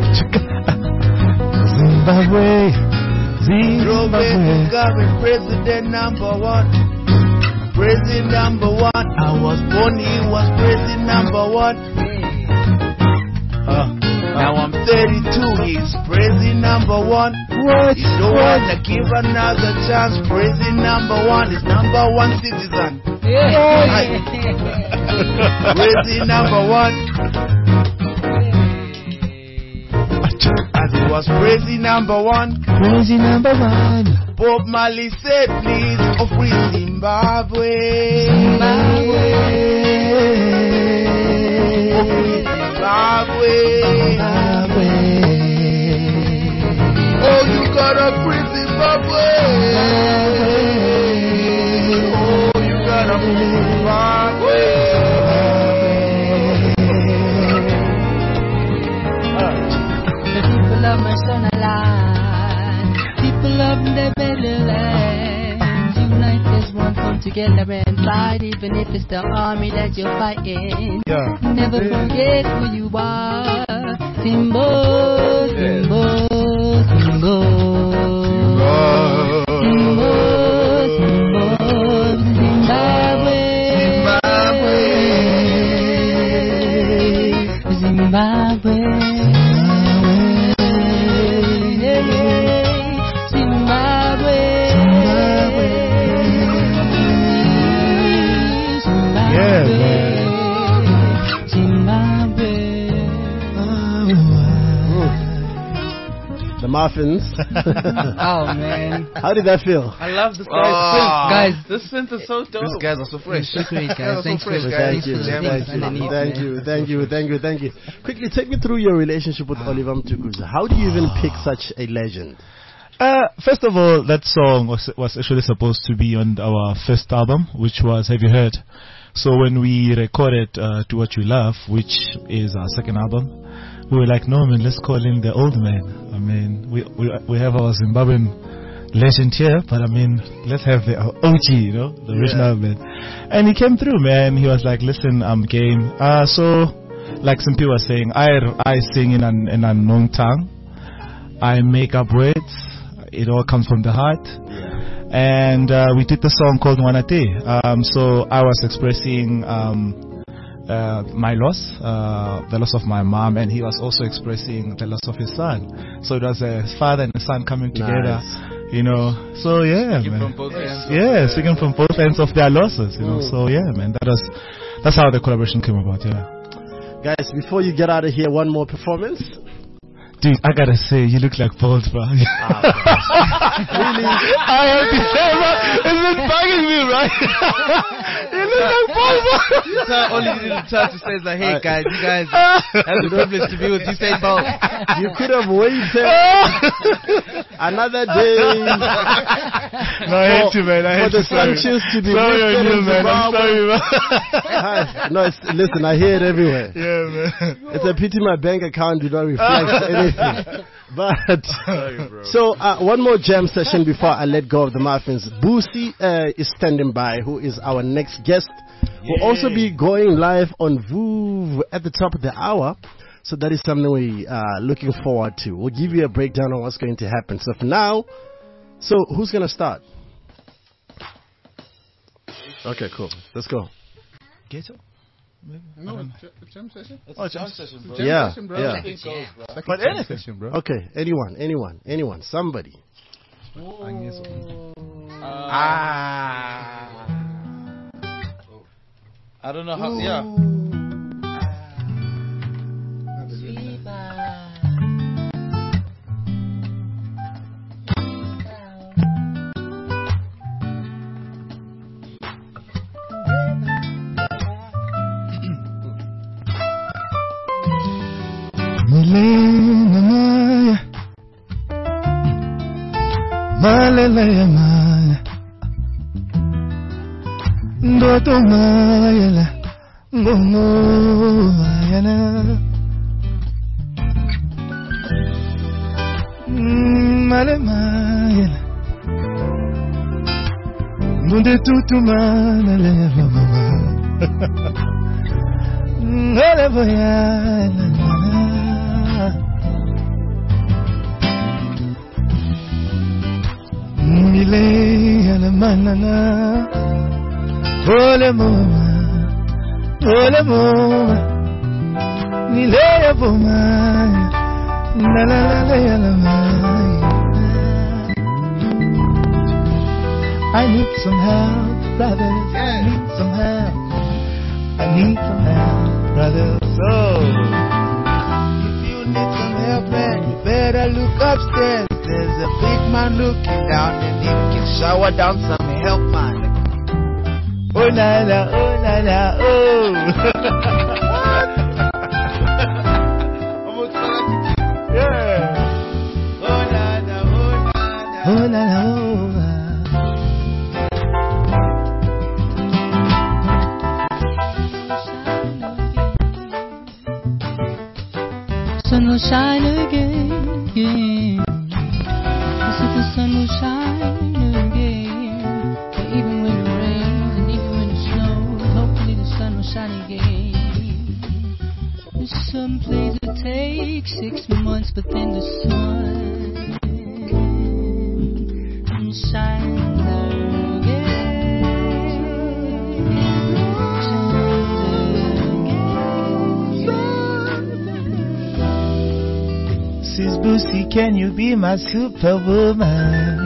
Zimbabwe, Zimbabwe. Mugabe, president number one. President number one. I was born, he was president number one. Uh, now I'm thirty-two, he's president number one. What? You don't want to give another chance. President number one is number one citizen. yeah. President number one. As he was president number one. President number one. Bob Marley said, please, oh free Zimbabwe. Zimbabwe. Oh free Zimbabwe. Zimbabwe. Oh, you gotta free Zimbabwe. Oh, you gotta free Zimbabwe. The people of Mashonaland, people of the Beluland, unite as one, come together and fight, even if it's the army that you're fighting. Yeah. Never forget who you are. Simbo, Simbo, Simbo, Simbo, Simbo, Zimbabwe, Zimbabwe, Zimbabwe. The Muffins. Oh man, how did that feel? I love this guy's oh. synth. Guys, this synth is so dope. These guys are so fresh. So great, guys. Thanks so fresh, for, guys. Thank you, thanks thank for you, underneath, thank man. you, thank you, thank you, thank you, thank you. Quickly, take me through your relationship with Oliver Mtukudzi. How do you even pick such a legend? Uh, first of all, that song was was actually supposed to be on our first album, which was Have You Heard? So when we recorded uh, To What You Love, which is our second album, we were like, no man, let's call him the old man. I mean, we we we have our Zimbabwean legend here, but I mean, let's have the O G, you know, the original yeah. man. And he came through, man. He was like, listen, I'm game. Uh, so, like some people were saying, I I sing in an in a unknown tongue. I make up words. It all comes from the heart. Yeah. And uh, we did the song called Wanate. Um, so I was expressing um, uh, my loss, uh, the loss of my mom, and he was also expressing the loss of his son. So it was a father and a son coming together, nice. you know. So yeah, Speaking man. from both ends. Yeah, speaking from both ends of their losses, you know. Mm. So yeah, man, that was that's how the collaboration came about. Yeah. Guys, before you get out of here, one more performance. Dude, I gotta say, you look like Bolt, bro. Really? I have to say, bro, it's been bugging me, right? You look like Bolt, bro. All you need to try to say is like, hey guys, you guys have the privilege to be with Usain Bolt. You could have waited another day. No, I hate you, man. I hate for the you, sorry. sanctions to be Sorry lifted on you, in man. I'm Zimbabwe. sorry, man. Hi. No, it's, listen, I hear it everywhere. Yeah, man. It's a pity my bank account did not reflect anything. But so uh, one more jam session before I let go of the muffins. Boosie uh, is standing by, who is our next guest. We'll also be going live on Voov at the top of the hour. So that is something we are uh, looking forward to. We'll give you a breakdown on what's going to happen. So for now, so who's going to start? Okay, cool. Let's go. Ghetto? No, jam session. Oh, jam session, bro. Jam yeah, session, bro. yeah. Second goes, bro. Second But jam anything. session, bro. Okay, anyone, anyone, anyone, somebody. Ah. I don't know how. Yeah. Milena Maya Malaya Maya Ndoto Maya la Ngomo Maya na Male Maya la Munde tutu mana le mama Ngale boya la Mile ala manana Ole moma Ole moma Mile ya boma La la la la ala mai I need some help, brothers I need some help I need some help, brothers So if you need some help, man You better look upstairs There's a big man looking down and he can shower down some help, man. Oh la la, oh la la, oh. Yeah. Oh la la, oh la la, oh la la. Sun will shine again. again. The sun will shine again. But even when it rains and even when it snows, hopefully the sun will shine again. There's some place it takes six months, but then the sun shines again. Sis Boosie, can you be my superwoman?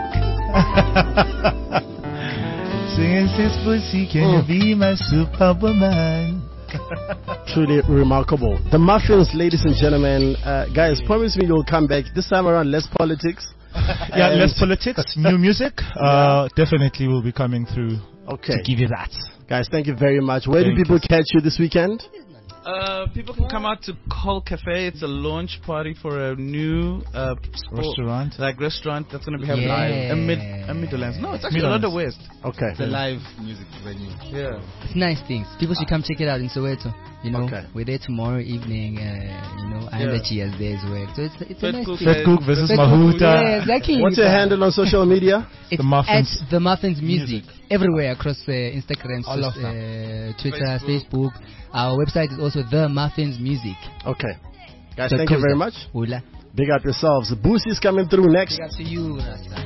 Singing Sis Boosie, can Mm. you be my superwoman? Truly remarkable. The Muffins, ladies and gentlemen. Uh, guys, promise me you'll come back. This time around, less politics. Yeah, And- less politics, new music. Uh, definitely will be coming through Okay. to give you that. Guys, thank you very much. Where Thank do people you. catch you this weekend? Uh, people can come out to Col Cafe. It's a launch party for a new uh, sport, Restaurant. like restaurant that's going to be happening Yeah. in mid uh, Midlands. No, it's actually Midlands. London West. Okay. It's a live music venue. Yeah. It's nice things. People should come check it out in Soweto. You know, Okay. we're there tomorrow evening. Uh, you know, I'm Yeah. the cheers there as well. So it's it's a Fed nice Cook thing. Fed Cook versus Fed Cook. Mahuta. Yeah, exactly. What's your handle on social media? It's The Muffins at the Muffins Music, everywhere across uh, Instagram, All of uh, Twitter, Facebook. Our website is also the Muffins Music. Okay. Guys, So thank you close very that. much. Hula. Big up yourselves. Boosie's coming through next. Big up to you, Rasta.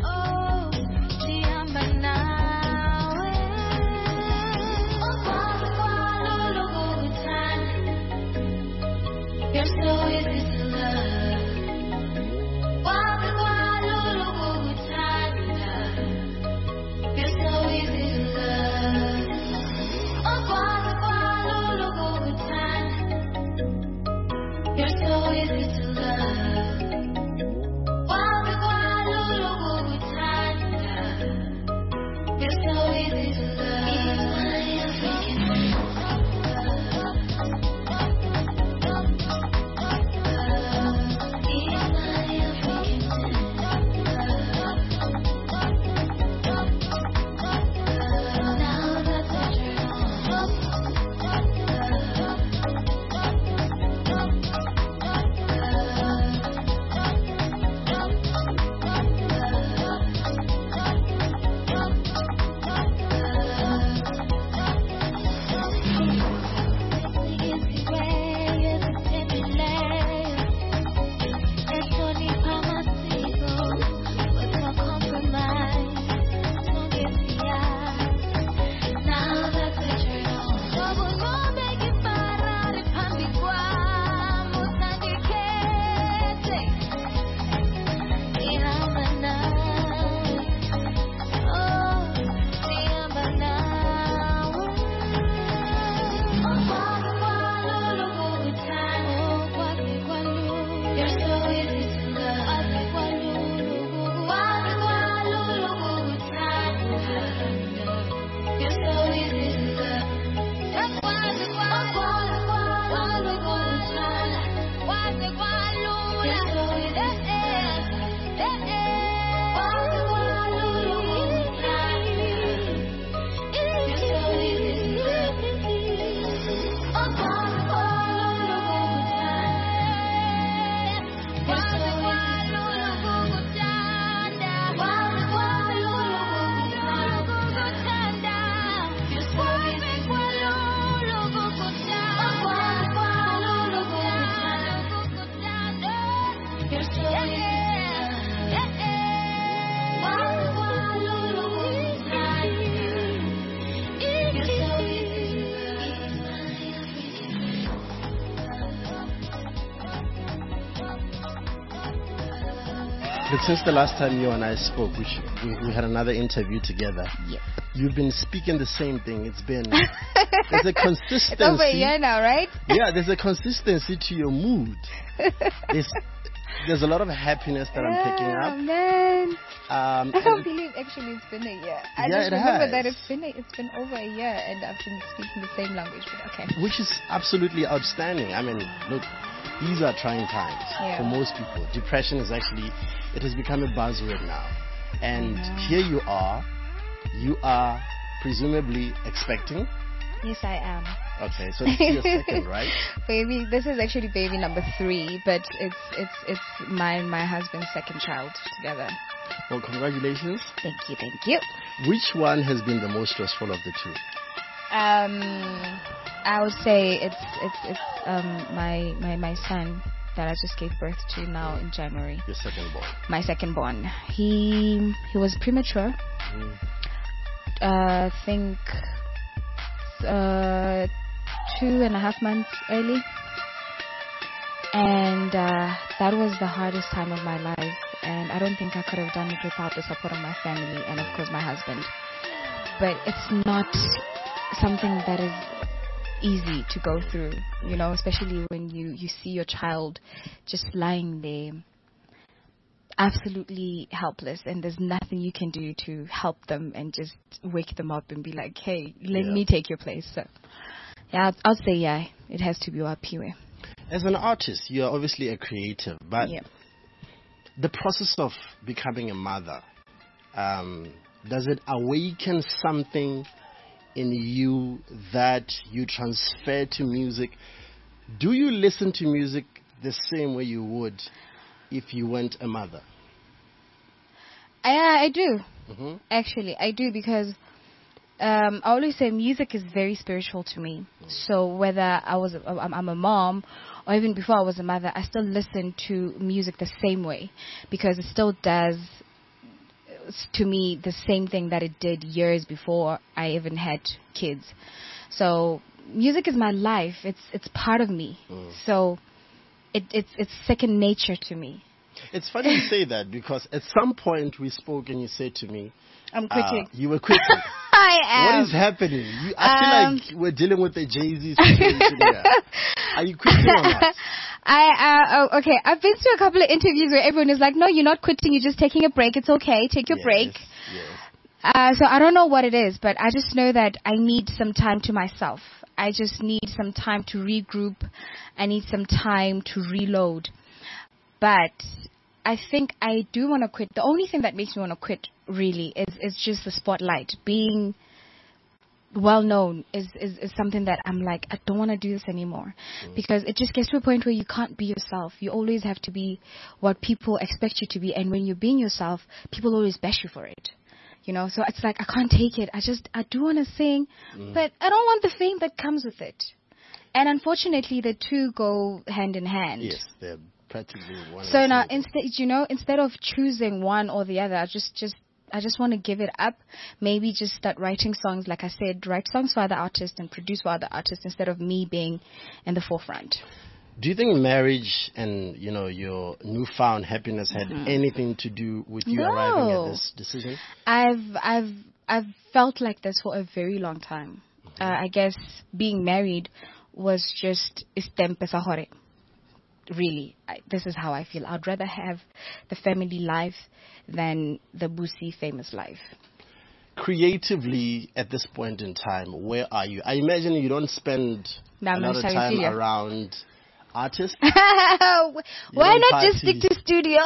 You're so easy to love. Waka waka lulu kutanda. You're so easy to love. Oh, waka waka lulu kutanda. You're so easy to love. You're so But since the last time you and I spoke, which we, we had another interview together, yeah. You've been speaking the same thing. It's been there's a consistency. It's over a year now, right? Yeah, there's a consistency to your mood. There's there's a lot of happiness that I'm picking Oh up. man, Um, I don't and- believe actually it's been a year. I Yeah, just it remember has. that it's been a, it's been over a year and I've been speaking the same language. But okay. which is absolutely outstanding. I mean, look, these are trying times Yeah. for most people. Depression is actually, it has become a buzzword now. And here you are, you are presumably expecting. Yes, I am. Okay, so this is your second, right? Baby, this is actually baby number three, but it's it's it's my my husband's second child together. Well, congratulations. Thank you, thank you. Which one has been the most stressful of the two? Um, I would say it's it's it's um my my my son that I just gave birth to now in January. Your second born. My second born. He he was premature. Mm. Uh, I think uh two and a half months early, and uh, that was the hardest time of my life. And I don't think I could have done it without the support of my family and of course my husband. But it's not something that is easy to go through, you know, especially when you, you see your child just lying there absolutely helpless and there's nothing you can do to help them and just wake them up and be like, hey, let Yeah. me take your place. So yeah, I'll, I'll say yeah, it has to be Wapiwe. As an artist, you're obviously a creative, but Yeah. the process of becoming a mother, um, does it awaken something in you that you transfer to music? Do you listen to music the same way you would if you weren't a mother? Yeah, I do. Mhm. Actually, I do because um, I always say music is very spiritual to me. So whether I was, a, I'm, I'm a mom, or even before I was a mother, I still listen to music the same way because it still does uh, to me the same thing that it did years before I even had kids. So music is my life. It's it's part of me. So it, it's it's second nature to me. It's funny you say that because at some point we spoke and you said to me, I'm uh, quitting. you were quitting. I am. What is happening? You, I Um, feel like we're dealing with a Jay-Z situation here. Are you quitting or not? I uh, oh, okay. I've been to a couple of interviews where everyone is like, "No, you're not quitting. You're just taking a break. It's okay. Take your break." Uh, so I don't know what it is, but I just know that I need some time to myself. I just need some time to regroup. I need some time to reload. But I think I do want to quit. The only thing that makes me want to quit really is is just the spotlight. Being well known is, is, is something that I'm like, I don't want to do this anymore. Because it just gets to a point where you can't be yourself. You always have to be what people expect you to be. And when you're being yourself, people always bash you for it. You know, so it's like, I can't take it. I just, I do want to sing, Mm. but I don't want the fame that comes with it. And unfortunately, the two go hand in hand. Yes, they're practically one. So and the now, same. instead, you know, instead of choosing one or the other, I just, just, I just want to give it up. Maybe just start writing songs, like I said, write songs for other artists and produce for other artists instead of me being in the forefront. Do you think marriage and, you know, your newfound happiness had Mhm. anything to do with you No. arriving at this decision? I've, I've, I've felt like this for a very long time. Uh, I guess being married was just istempe sa hore. Really, I, this is how I feel. I'd rather have the family life than the Busi famous life. Creatively, at this point in time, where are you? I imagine you don't spend No, a I'm lot not of shy to time see you. around artists. Why don't not just party. stick to studio?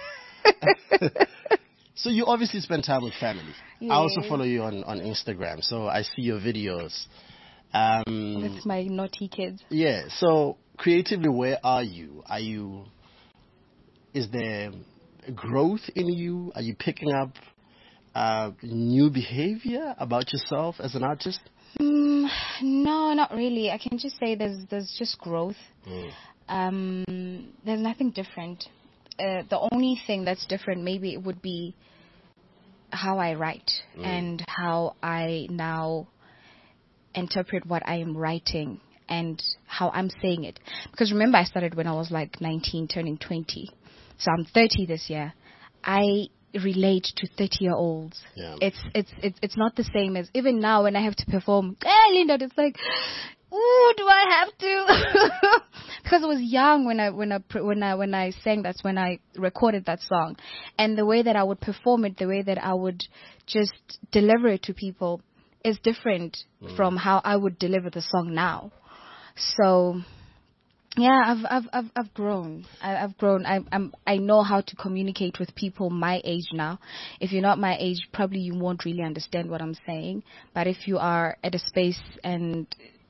So you obviously spend time with family. I also Yes. follow you on, on Instagram, so I see your videos. Um, With my naughty kids. Yeah. So creatively, where are you? Are you? Is there growth in you? Are you picking up uh, new behavior about yourself as an artist? Mm, no, not really. I can just say there's there's just growth. Um, there's nothing different. uh, the only thing that's different maybe it would be how I write Mm. and how I now interpret what I am writing and how I'm saying it. Because remember, I started when I was like nineteen, turning twenty. So I'm thirty this year. I relate to thirty-year-olds. Yeah. It's it's it's it's not the same as even now when I have to perform. Hey, Linda, it's like, ooh, do I have to? Because I was young when I when I pr- when I when I sang. That's when I recorded that song, and the way that I would perform it, the way that I would just deliver it to people, is different Mm. from how I would deliver the song now. So, yeah, I've I've I've, I've grown. I, I've grown. I I'm I know how to communicate with people my age now. If you're not my age, probably you won't really understand what I'm saying. But if you are at a space and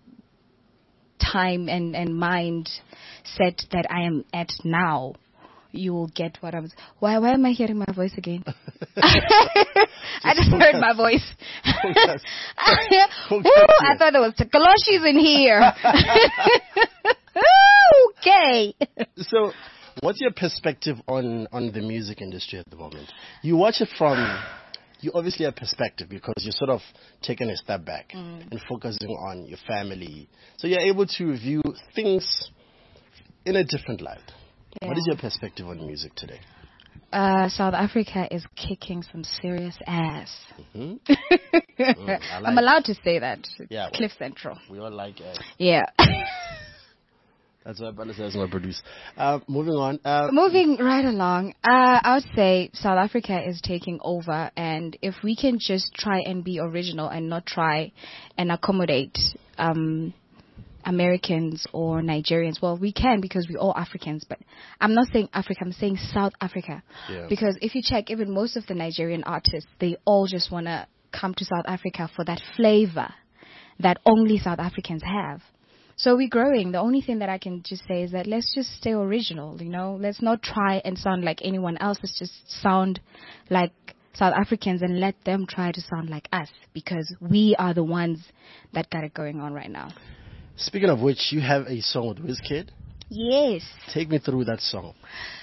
time and and mind set that I am at now, you will get what I'm. Why why am I hearing my voice again? I just heard my voice. Woo, I thought there was Kaloshi's in here. Okay. So, what's your perspective on, on the music industry at the moment? You watch it from, you obviously have perspective because you're sort of taking a step back Mm. and focusing on your family. So you're able to view things in a different light. What is Yeah. your perspective on music today? Uh, South Africa is kicking some serious ass. Hmm? Mm, I I'm like- allowed to say that. It's Yeah, well, Cliff Central. We all like it. Yeah. That's what Bella says, my producer. Uh, moving on. Uh, Moving right along, uh, I would say South Africa is taking over, and if we can just try and be original and not try and accommodate um, Americans or Nigerians, well, we can because we're all Africans, but I'm not saying Africa, I'm saying South Africa. Yeah. Because if you check, even most of the Nigerian artists, they all just want to come to South Africa for that flavor that only South Africans have. So we're growing. The only thing that I can just say is that let's just stay original, you know. Let's not try and sound like anyone else. Let's just sound like South Africans and let them try to sound like us because we are the ones that got it going on right now. Speaking of which, you have a song with Wizkid. Yes. Take me through that song.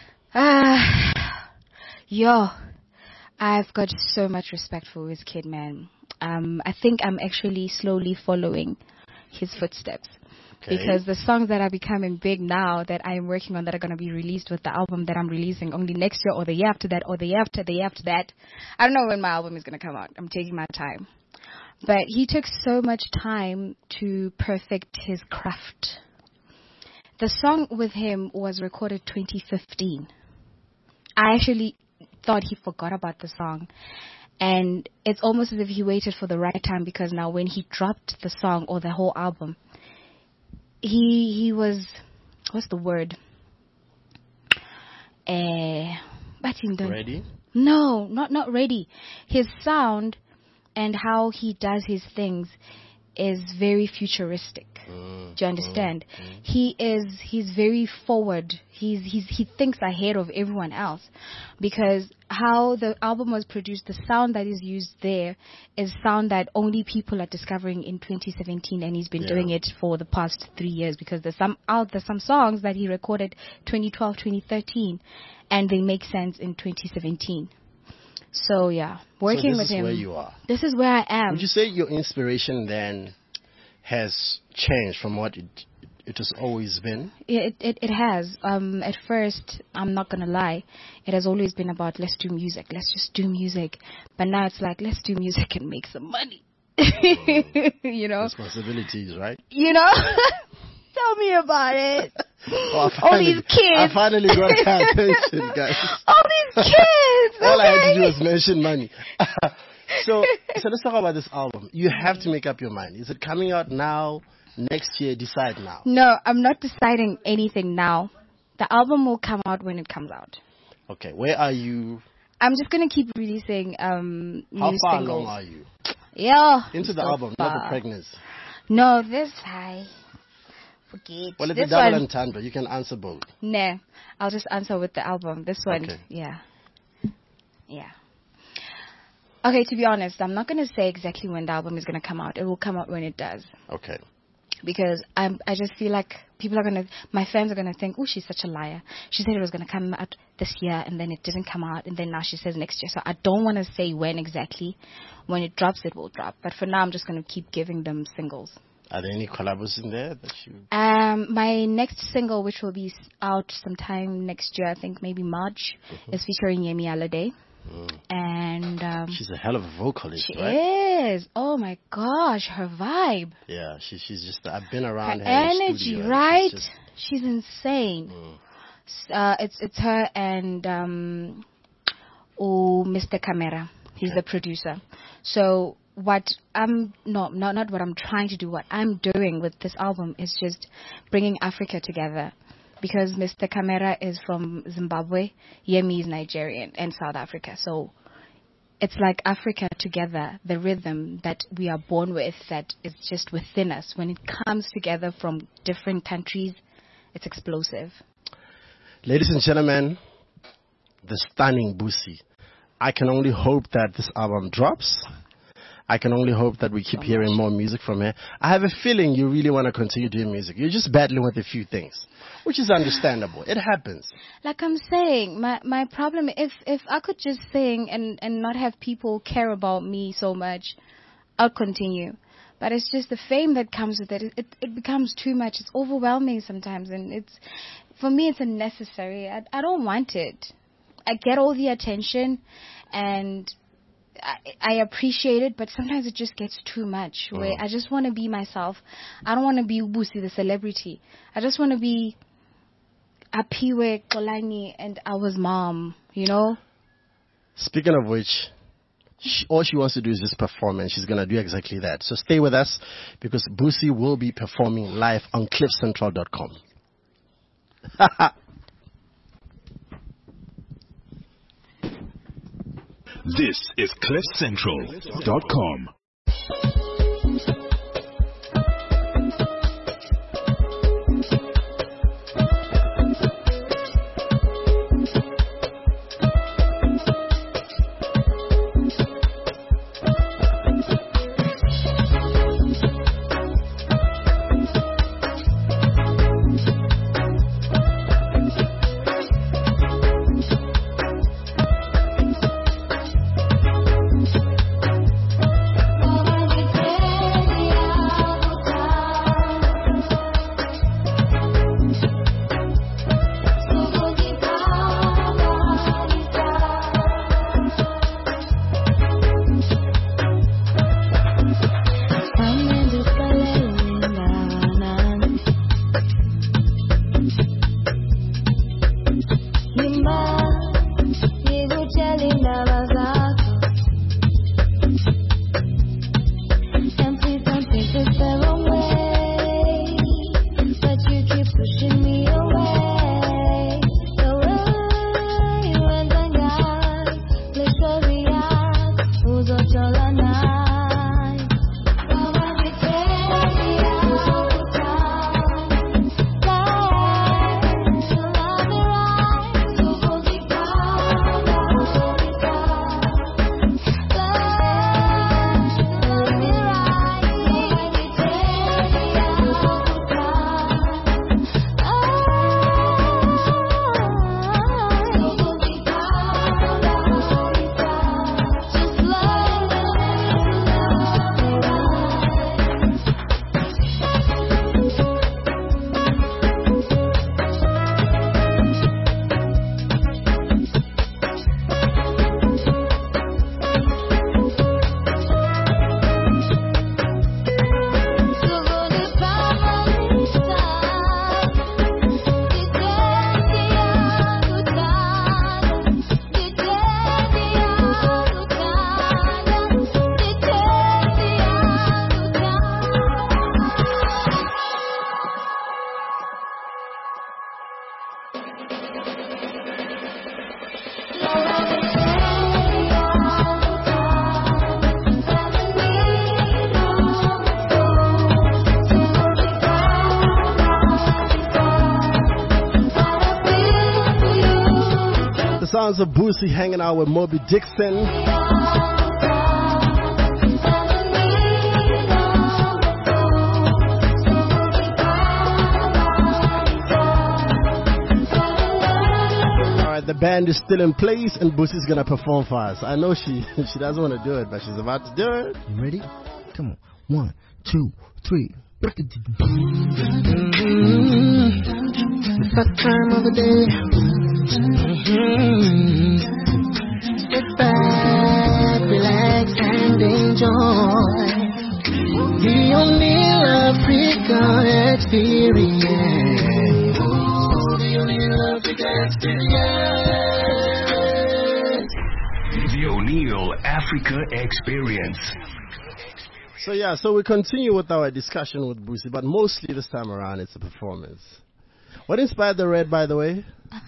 Ah, yo, I've got so much respect for Wizkid, man. Um, I think I'm actually slowly following his footsteps. Okay. Because the songs that are becoming big now that I am working on that are going to be released with the album that I'm releasing only next year or the year after that or the year after the year after that. I don't know when my album is going to come out. I'm taking my time. But he took so much time to perfect his craft. The song with him was recorded twenty fifteen. I actually thought he forgot about the song. And it's almost as if he waited for the right time because now when he dropped the song or the whole album, he he was, what's the word? Uh, Ready? No, not not ready. His sound and how he does his things is very futuristic. Mm, Do you understand? He is he's very forward. He's he's he thinks ahead of everyone else because how the album was produced, the sound that is used there is sound that only people are discovering in twenty seventeen, and he's been Yeah. doing it for the past three years because there's some out there's some songs that he recorded twenty twelve, twenty thirteen, and they make sense in twenty seventeen. So yeah, working so this with is him. where you are. This is where I am. Would you say your inspiration then has changed from what it it has always been? It, it it has. Um, at first, I'm not gonna lie, it has always been about let's do music, let's just do music. But now it's like let's do music and make some money. You know, Responsibilities, right? you know. Tell me about it. Oh, I All finally- these kids. I finally got her attention, guys. All these kids. All I had to okay? do was mention money. so, so let's talk about this album. You have to make up your mind. Is it coming out now, next year? Decide now. No, I'm not deciding anything now. The album will come out when it comes out. Okay, where are you? I'm just gonna keep releasing um new How far singles. along are you? Yeah. Into the so album, not the far. pregnancy. No, this high. Forget. Well, it's a this double one. entendre. You can answer both. Nah, I'll just answer with the album. This one, Okay. yeah. Yeah. Okay, to be honest, I'm not going to say exactly when the album is going to come out. It will come out when it does. Okay. because I'm, I just feel like people are gonna, my fans are gonna think, oh, she's such a liar. She said it was gonna come out this year, and then it didn't come out, and then now she says next year. So I don't want to say when exactly. When it drops, it will drop. But for now, I'm just gonna keep giving them singles. Are there any collabs in there that you? Um, my next single, which will be s- out sometime next year, I think maybe March, Mhm. is featuring Yemi Alade. Mm. And um, She's a hell of a vocalist, she right? is. Oh my gosh, her vibe, Yeah, she, she's just. I've been her around her, in the energy, studio, and right? She's just, She's insane. mm. S- Uh, it's it's her and um, oh, Mister Camera. He's the producer. So what I'm not not not what I'm trying to do. What I'm doing with this album is just bringing Africa together. Because Mister Camera is from Zimbabwe, Yemi is Nigerian and South Africa. So it's like Africa together, the rhythm that we are born with, that is just within us. When it comes together from different countries, it's explosive. Ladies and gentlemen, the stunning Busi. I can only hope that this album drops. I can only hope that we keep hearing more music from her. I have a feeling you really want to continue doing music. You're just battling with a few things, which is understandable. It happens. Like I'm saying, my my problem, if if I could just sing and and not have people care about me so much, I'll continue. But it's just the fame that comes with it. It, it, it becomes too much. It's overwhelming sometimes, and it's, for me, it's unnecessary. I, I don't want it. I get all the attention, and I, I appreciate it, but sometimes it just gets too much. Where I just want to be myself. I don't want to be Busi, the celebrity. I just want to be Apiwe Kolani and our mom, you know? Speaking of which, she, all she wants to do is just perform, and she's going to do exactly that. So stay with us, because Busi will be performing live on cliff central dot com. This is cliff central dot com. Sounds of Boosie hanging out with Moby Dixon. the band is still in place and Boosie's gonna perform for us. I know she she doesn't want to do it, but she's about to do it. You ready? Come on. One, two, three. It's that time of the day. Mm-hmm. Sit back, relax, and enjoy the O'Neill Africa experience. The O'Neill Africa experience. The O'Neill Africa Experience. So yeah, so we continue with our discussion with Boosie, but mostly this time around it's a performance. What inspired the red, by the way?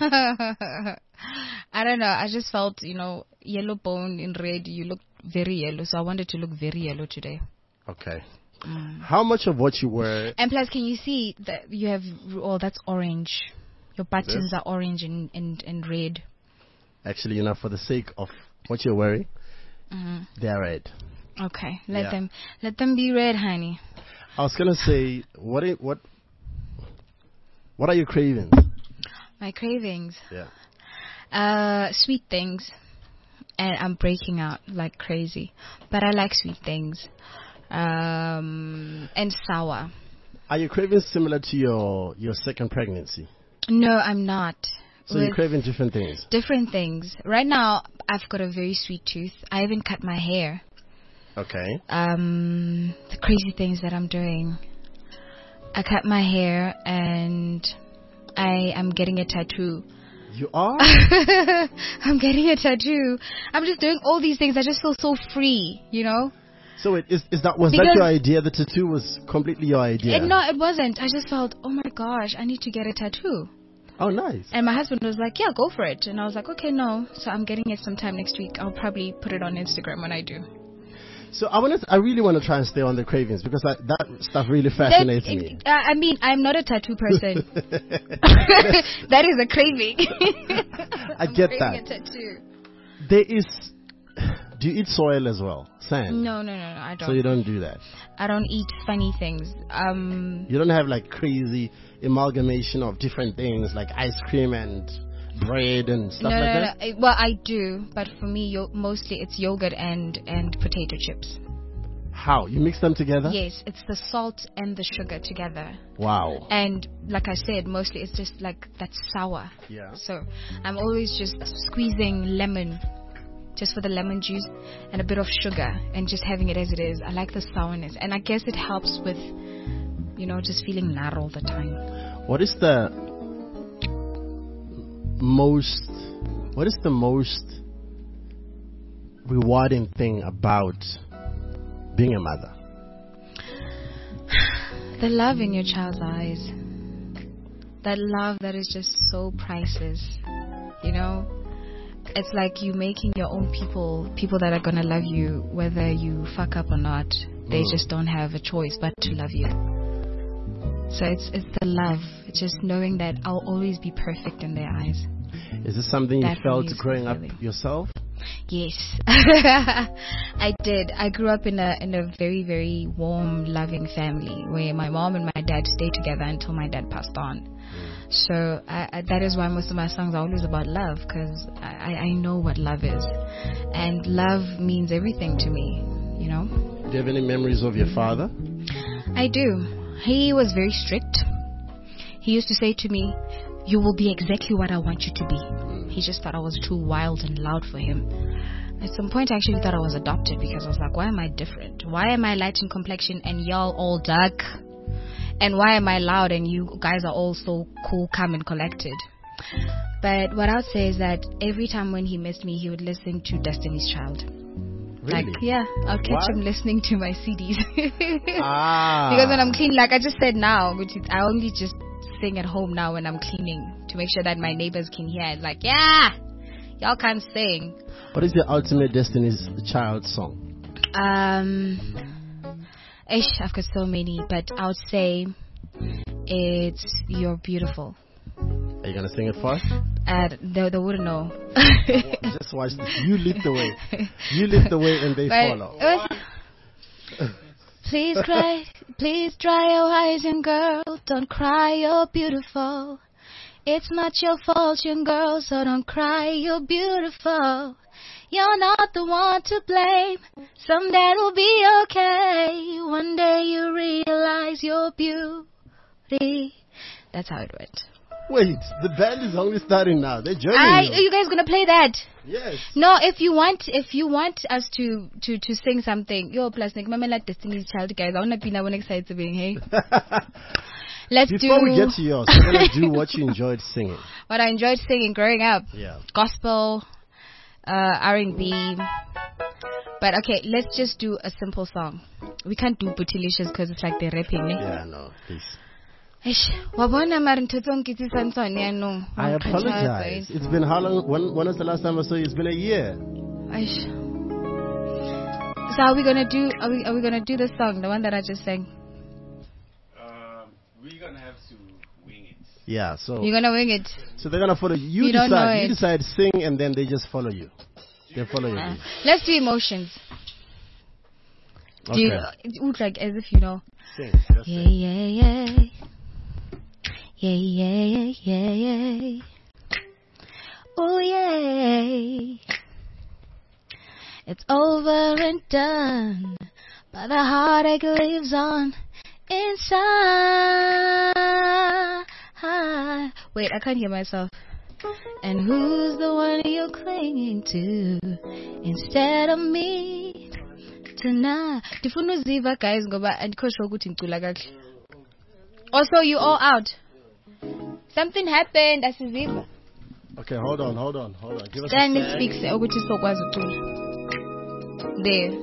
I don't know. I just felt, you know, yellow bone in red. You look very yellow, so I wanted to look very yellow today. Okay. Mm. How much of what you wear? And plus, can you see that you have? Oh, that's orange. Your buttons This? are orange and, and, and red. Actually, you know, for the sake of what you're wearing, Mhm. they're red. Okay, let Yeah. them let them be red, honey. I was gonna say, what i- what what are your cravings? My cravings. Yeah. Uh, sweet things, and I'm breaking out like crazy. But I like sweet things, um, and sour. Are your cravings similar to your your second pregnancy? No, I'm not. So you're With craving different things. different things. Right now, I've got a very sweet tooth. I haven't cut my hair. Okay. Um, the crazy things that I'm doing. I cut my hair and I am getting a tattoo. You are? I'm getting a tattoo. I'm just doing all these things. I just feel so free, you know? So wait, is is that was that Because- your idea? The tattoo was completely your idea. It, no, it wasn't. I just felt, oh my gosh, I need to get a tattoo. Oh, nice. And my husband was like, yeah, go for it. And I was like, okay, no. So I'm getting it sometime next week. I'll probably put it on Instagram when I do. So I want to. I really want to try and stay on the cravings because I, that stuff really fascinates That- me. uh, I mean, I'm not a tattoo person. That is a craving. I I'm get craving that. A tattoo. There is. Do you eat soil as well? Sand. No, no, no, no, I don't. So you don't do that. I don't eat funny things. Um, You don't have like crazy amalgamation of different things like ice cream and bread and stuff no, like no, that. no. Well, I do, but for me, yo- mostly it's yogurt and and potato chips. How you mix them together? Yes, it's the salt and the sugar together. Wow. And like I said, mostly it's just like that's sour. Yeah. So I'm always just squeezing lemon, just for the lemon juice and a bit of sugar, and just having it as it is. I like the sourness, and I guess it helps with, you know, just feeling nar all the time. What is the most? What is the most rewarding thing about being a mother? The love in your child's eyes. That love that is just so priceless. You know? It's like you making your own people, people that are gonna love you whether you fuck up or not. They Mm. just don't have a choice but to love you. So it's it's the love. It's just knowing that I'll always be perfect in their eyes. Is this something you That for felt me is growing up fulfilling. yourself? Yes, I did. I grew up in a in a very very warm, loving family where my mom and my dad stayed together until my dad passed on. So I, I, that is why most of my songs are always about love, because I, I know what love is, and love means everything to me. You know. Do you have any memories of your father? I do. He was very strict. He used to say to me, "You will be exactly what I want you to be." He just thought I was too wild and loud for him. At some point, I actually thought I was adopted because I was like, why am I different? Why am I light in complexion and y'all all dark? And why am I loud and you guys are all so cool, calm, and collected? But what I would say is that every time when he missed me, he would listen to Destiny's Child. Really? Like, yeah, I'll catch What? him listening to my C Ds. Ah. Because when I'm cleaning, like I just said now, which is, I only just sing at home now when I'm cleaning to make sure that my neighbors can hear it. Like, yeah, y'all can't sing. What is your ultimate Destiny's Child song? Um, ish, I've got so many, but I would say it's You're Beautiful. Are you gonna sing it for us? Uh, they, they wouldn't know. Just watch this. You lead the way. You lead the way, and they But follow. it was- Please cry, please dry your eyes, and girl, don't cry, you're beautiful. It's not your fault, young girl, so don't cry, you're beautiful. You're not the one to blame. Someday it'll be okay. One day you realize your beauty. That's how it went. Wait, the band is only starting now. They're joining I, you. are you guys gonna play that? Yes. No, if you want, if you want us to to to sing something, yo, plus like Mama like Destiny's Child, guys. I wanna be now when excited to be hey. Let's Before do. we get to yours, we're gonna do what you enjoyed singing. What I enjoyed singing growing up. Yeah. Gospel, uh, R and B. But okay, let's just do a simple song. We can't do Bootylicious because it's like they're rapping. Eh? Yeah, no, please. Eish, wabona mara ntotso nkitsisa ntsone ya no. I apologize. It's been how long? When, when was the last time I saw you? It's been a year. Eish. So are we gonna do? Are we? Are we gonna do the song, the one that I just sang? Um, we're gonna have to wing it. Yeah. So You're gonna wing it. So they're gonna follow you. You, You don't know decide. You it. decide sing, and then they just follow you. They follow you. Uh, let's do emotions. Do Okay. you, it look like as if you know. Sing. Just Yeah, sing. yeah, yeah. Yeah, yeah, yeah, yeah. Oh, yeah. It's over and done, but the heartache lives on inside. Wait, I can't hear myself. And who's the one you're clinging to instead of me tonight? Ndifuna uziva guys ngoba andikho ukuthi ngicula kahle. Also, you all out. Something happened, asiziva. Okay, hold on, hold on, hold on. Give us Then a let's sec. fix it ukuthi sokwazi ucula. There.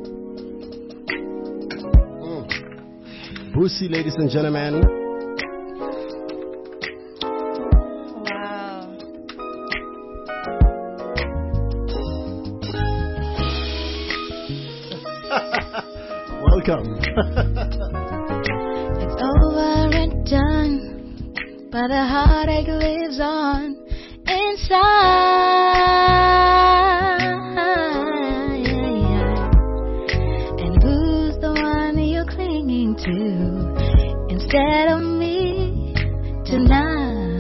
Brucey, ladies and gentlemen. Wow. Welcome. It's over and done, but the heartache lives on inside. And who's the one you're clinging to instead of me tonight?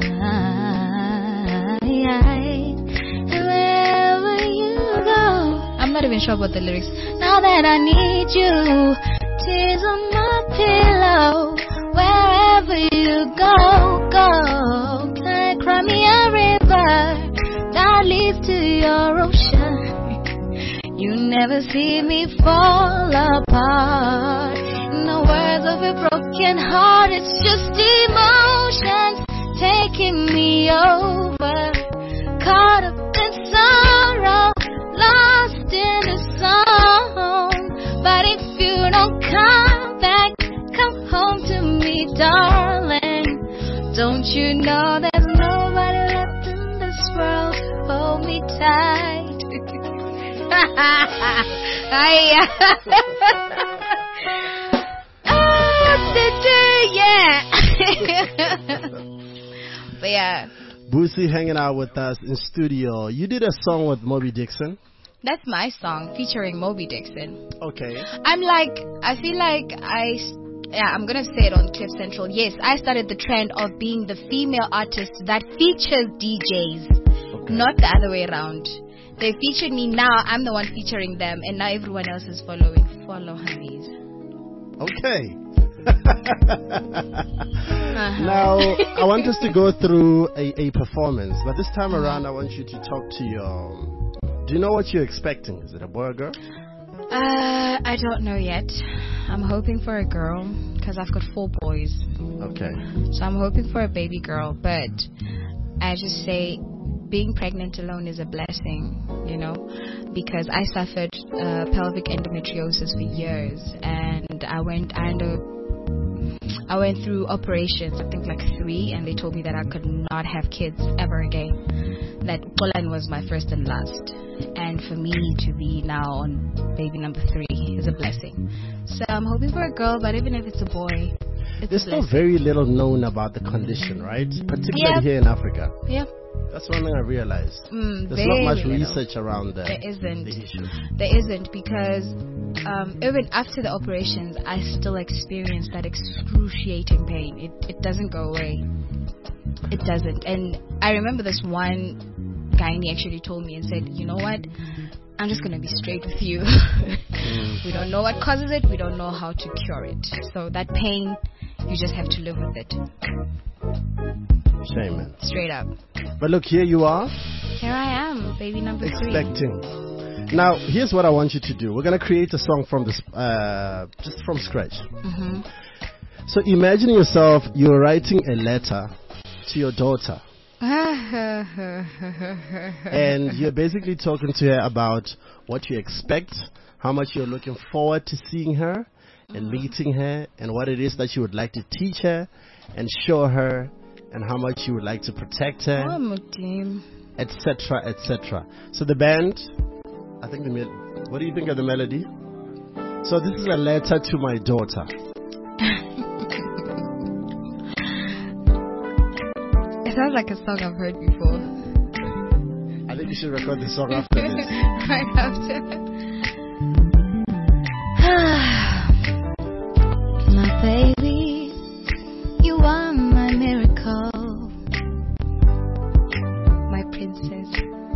And wherever you go, I'm not even sure about the lyrics. Now that I need you, tears on my pillow. Wherever you go, go. Can I cry me a river that leads to your ocean? You never see me fall apart. In the words of a broken heart, it's just emotions taking me over. Caught up in sorrow, lost in the song. But if you don't come back, come home to me, darling. Don't you know there's nobody left in this world to hold me tight? Ay, yeah. But yeah, Boosie hanging out with us in studio. You did a song with Moby Dixon. that's my song featuring Moby Dixon. Okay. I'm like, I feel like I, yeah, I'm gonna say it on Cliff Central. Yes, I started the trend of being the female artist that features D Js, not the other way around. They featured me, now I'm the one featuring them, and now everyone else is following. Follow, honeys. Okay. Uh-huh. Now, I want us to go through a, a performance, but this time around, I want you to talk to your. Do you know what you're expecting? Is it a boy or girl? Uh, I don't know yet. I'm hoping for a girl because I've got four boys. Okay. So I'm hoping for a baby girl, but I just say being pregnant alone is a blessing, you know, because I suffered uh, pelvic endometriosis for years, and I went I ended I went through operations, I think like three, and they told me that I could not have kids ever again. That Poland was my first and last. And for me to be now on baby number three is a blessing. So I'm hoping for a girl, but even if it's a boy, it's There's a still blessing. very little known about the condition, right? Particularly Yep. here in Africa. Yep. That's one thing I realized. Mm, There's not much very little. research around the, There isn't. the issue. There isn't because um, even after the operations, I still experience that excruciating pain. It it doesn't go away. It doesn't. And I remember this one guy, and he actually told me and said, you know what? I'm just going to be straight with you. mm. We don't know what causes it. We don't know how to cure it. So that pain, you just have to live with it. Shame, man. Straight up. But look, here you are. Here I am, baby number expecting. three. Now, here's what I want you to do. We're going to create a song from this, uh, just from scratch. Mm-hmm. So imagine yourself, you're writing a letter to your daughter. And you're basically talking to her about what you expect, how much you're looking forward to seeing her and meeting her, and what it is that you would like to teach her and show her, and how much you would like to protect her, et cetera, et cetera. So the band, I think the mel- what do you think of the melody? So this is a letter to my daughter. It sounds like a song I've heard before. I think you should record the song after this. Right after. My baby, you are my miracle, my princess.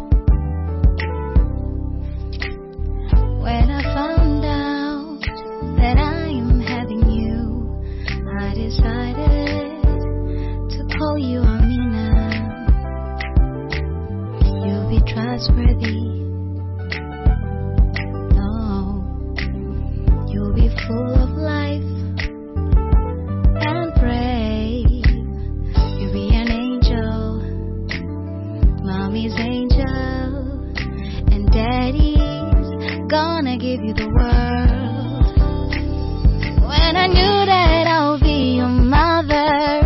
When I found out that I am having you, I decided to call you Amina. You'll be trustworthy. No, you'll be full of life and brave. You'll be an angel, mommy's angel, and daddy's gonna give you the world. When I knew that I'll be your mother,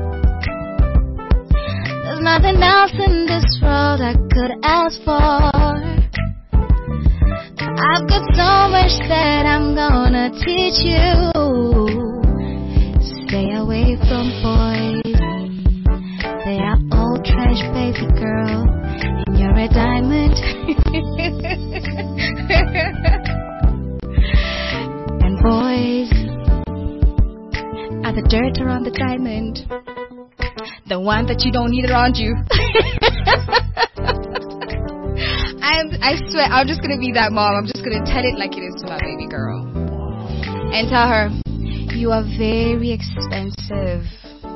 there's nothing else in this world I could ask for. I've got so much that I'm gonna teach you. Stay away from boys, they are all trash, baby girl, and you're a diamond. And boys are the dirt around the diamond, the one that you don't need around you. I'm, I swear, I'm just gonna be that mom. I'm just gonna tell it like it is to my baby girl, and tell her, you are very expensive,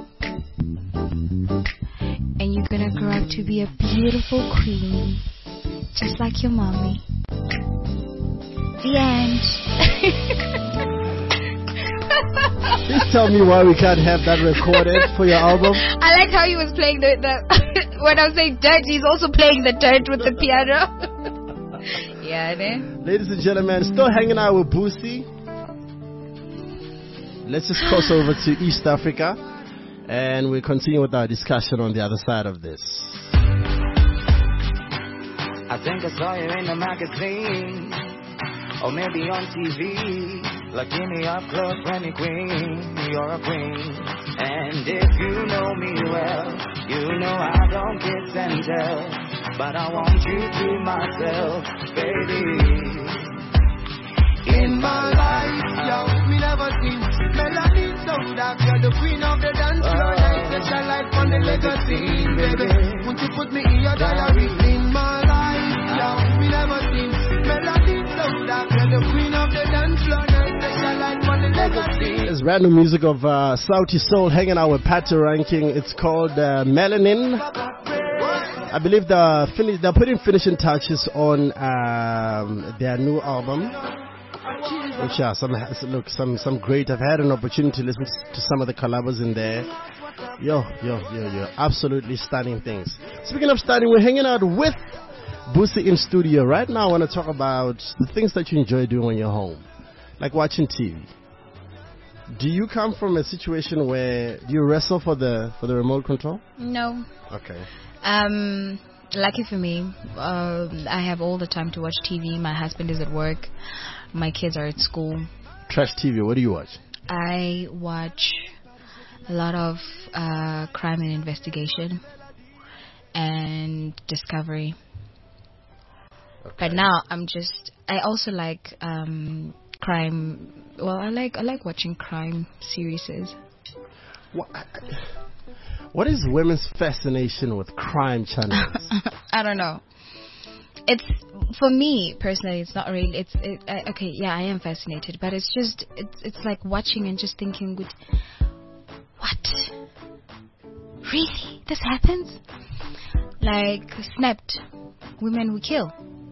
and you're gonna grow up to be a beautiful queen, just like your mommy. The end. Please tell me why we can't have that recorded for your album. I like how he was playing the, the when I was saying dirt, he's also playing the dirt with the piano. Yeah, man. Ladies and gentlemen, still hanging out with Boosie. Let's just cross over to East Africa, and we'll continue with our discussion on the other side of this. I think I saw you in the magazine, or maybe on T V. Lucky me up close when you queen, you're a queen. And if you know me well, you know I don't kiss and tell, but I want you to myself, baby. In my life, yo, me never seen Melanie so dark. You're the queen of the dance floor, like special life on the legacy, baby. Won't you put me in your diary? In my life, yo, me never seen Melanie so dark. You're the queen of the dance floor, like special life on the legacy. It's random music of uh, Sauti Soul hanging out with Pato Ranking. It's called uh, Melanin. I believe they're, finish, they're putting finishing touches on um, their new album. Which are some look some some great. I've had an opportunity to listen to some of the collabs in there. Yo yo yo yo, absolutely stunning things. Speaking of stunning, we're hanging out with Boosie in studio right now. I want to talk about the things that you enjoy doing when you're home, like watching T V. Do you come from a situation where you wrestle for the for the remote control? No. Okay. Um, lucky for me, uh, I have all the time to watch T V. My husband is at work. My kids are at school. Trash T V, what do you watch? I watch a lot of uh, crime and investigation and Discovery. Okay. But now I'm just, I also like um, crime, well, I like I like watching crime series. What, What is women's fascination with crime channels? I don't know. It's for me personally. It's not really. It's it, uh, okay. Yeah, I am fascinated, but it's just it's it's like watching and just thinking, "Good, what? Really? This happens?" Like Snapped, women who kill.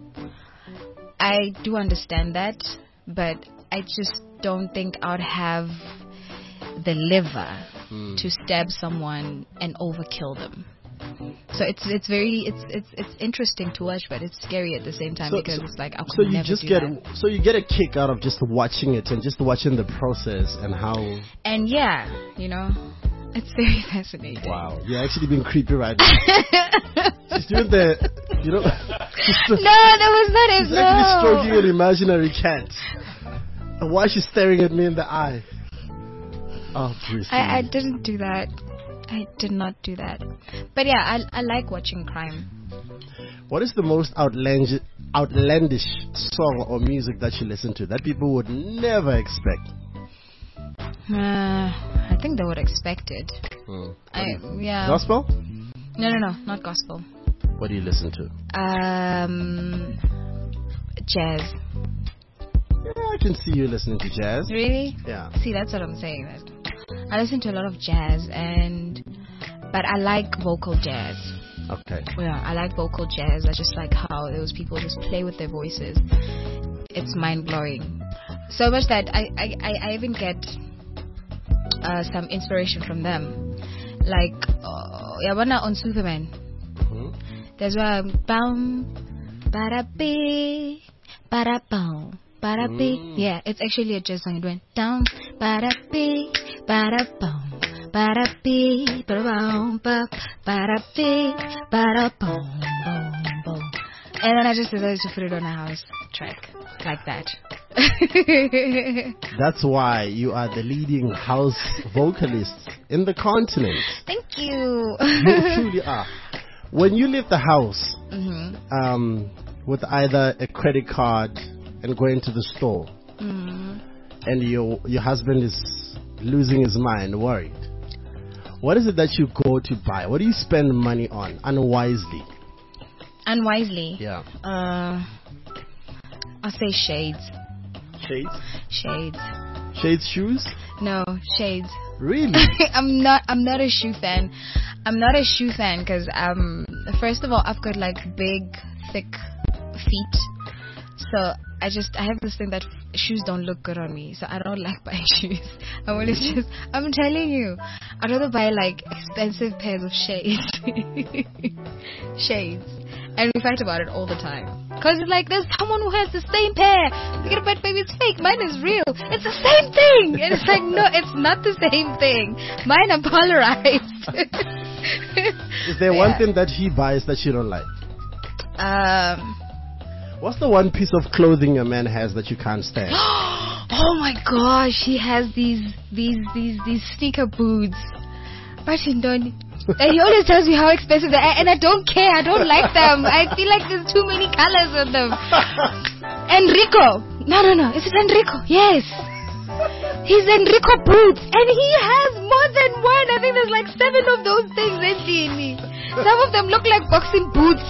I do understand that, but I just don't think I'd have the liver Mm. to stab someone and overkill them. So it's it's very it's it's it's interesting to watch, but it's scary at the same time So- because so- it's like I could So you never just do get that. so you get a kick out of just watching it and just watching the process and how. And yeah, you know, it's very fascinating. Wow, you're actually being creepy right now. She's doing the, you know. No, that was not it. She's No. actually stroking an imaginary cat. And why is she staring at me in the eye? Oh, Bruce. I, I didn't do that. I did not do that. But yeah, I I like watching crime. What is the most outlandish, outlandish song or music that you listen to that people would never expect? Uh, I think they would expect it. Hmm. I, yeah. Gospel? No, no, no, not gospel. What do you listen to? Um, jazz. Yeah, I can see you listening to jazz. Really? Yeah. See, that's what I'm saying. I listen to a lot of jazz, and but I like vocal jazz. Okay. Yeah, I like vocal jazz. I just like how those people just play with their voices. It's mind blowing. So much that I I, I, I even get uh, some inspiration from them. Like uh, Yabana on Superman. There's where bam bada be bada boom bada be. Yeah, it's actually a jazz song. It went down bada be bada boom bada be bada boom ba bada be bada boom boom boom. And then I just decided to put it on a house track like that. That's why you are the leading house vocalist in the continent. Thank you. You truly are. When you leave the house Mhm. um, with either a credit card and going to the store, Mhm. and your your husband is losing his mind, worried, what is it that you go to buy? What do you spend money on unwisely? Unwisely. Yeah. Uh, I'll say shades. Shades? Shades. Shades shoes? No, shades. Really? I'm not. I'm not a shoe fan. I'm not a shoe fan because um, first of all, I've got like big, thick feet, so I just I have this thing that shoes don't look good on me, so I don't like buying shoes. I want to just. I'm telling you, I'd rather buy like expensive pairs of shades. Shades. And we fight about it all the time. Because it's like, there's someone who has the same pair. You get a bet, baby, it's fake. Mine is real. It's the same thing. And it's like, no, it's not the same thing. Mine are polarized. Is there one thing that he buys that you don't like? um, What's the one piece of clothing a man has that you can't stand? oh my gosh, he has these, these, these, these sneaker boots. But he don't. And he always tells me how expensive they are, and I don't care. I don't like them. I feel like there's too many colors on them. Enrico. No, no, no. Is it Enrico? Yes. He's Enrico Boots, and he has more than one. I think there's like seven of those things in me. Some of them look like boxing boots.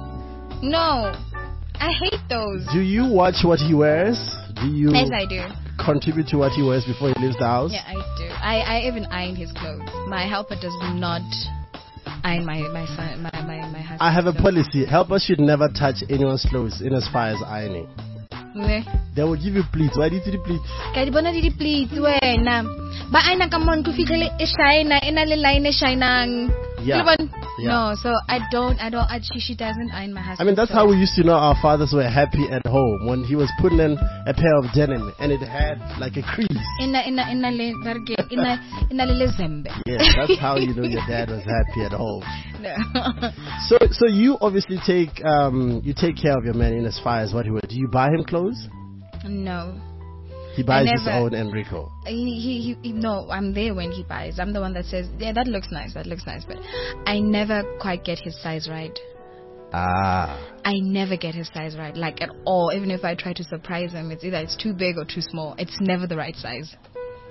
No, I hate those. Do you watch what he wears? Do you Yes, I do. contribute to what he wears before he leaves the house? Yeah, I do. I, I even iron his clothes. My helper does not iron my my son my my my husband. I have a policy. Helpers should never touch anyone's clothes in as far as ironing. Ne? They will give you pleats. Why did you pleats? Ka di bona di di pleats wena. Ba aina ka mon to fitlhele e shine ena le line e shinang. Yeah. Le bon- Yeah. No, so I don't I don't I, she, she doesn't iron my husband. I mean, that's how we used to know our fathers were happy at home when he was putting in a pair of denim and it had like a crease. ina ina ina le barke ina ina le zembe. Yeah, that's how you know your dad was happy at home. No. So, so you obviously take um you take care of your man in as far as what he wears. Do you buy him clothes? No. He buys I his never- own Enrico. He, he, he, no, I'm there when he buys. I'm the one that says, yeah, that looks nice, that looks nice. But I never quite get his size right. Ah. I never get his size right, like at all. Even if I try to surprise him, it's either it's too big or too small. It's never the right size.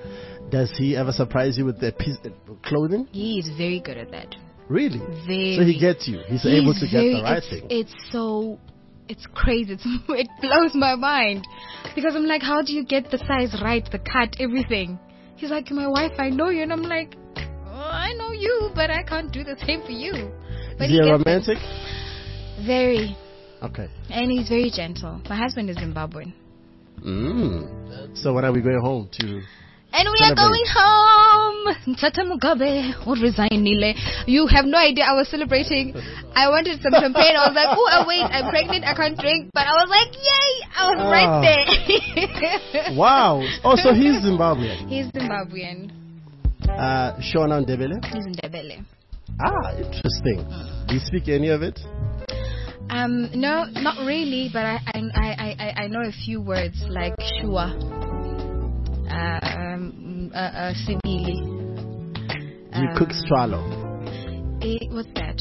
Does he ever surprise you with the piece, uh, clothing? He is very good at that. Really? Very. So he gets you. He's, able to get very- the right it's, thing. It's so, it's crazy. It's, it blows my mind because I'm like, how do you get the size right, the cut, everything? He's like, my wife, I know you, and I'm like, oh, I know you, but I can't do the same for you. But Is he a gets it. romantic? Very. Okay. And he's very gentle. My husband is Zimbabwean. Mm. So when are we going home to? And we are going home. Tata Mugabe will resign Nile. You have no idea. I was celebrating. I wanted some champagne. I was like, oh, uh, wait, I'm pregnant. I can't drink. But I was like, yay. I was Ah. right there. Wow. Oh, so he's Zimbabwean. He's Zimbabwean. Uh, Shona Ndebele. He's in Ndebele. Ah, interesting. Do you speak any of it? Um, no, not really. But I, I, I, I, I know a few words like Shua. Um, uh, uh, Sibili. You cook swallow. Eh, what's that?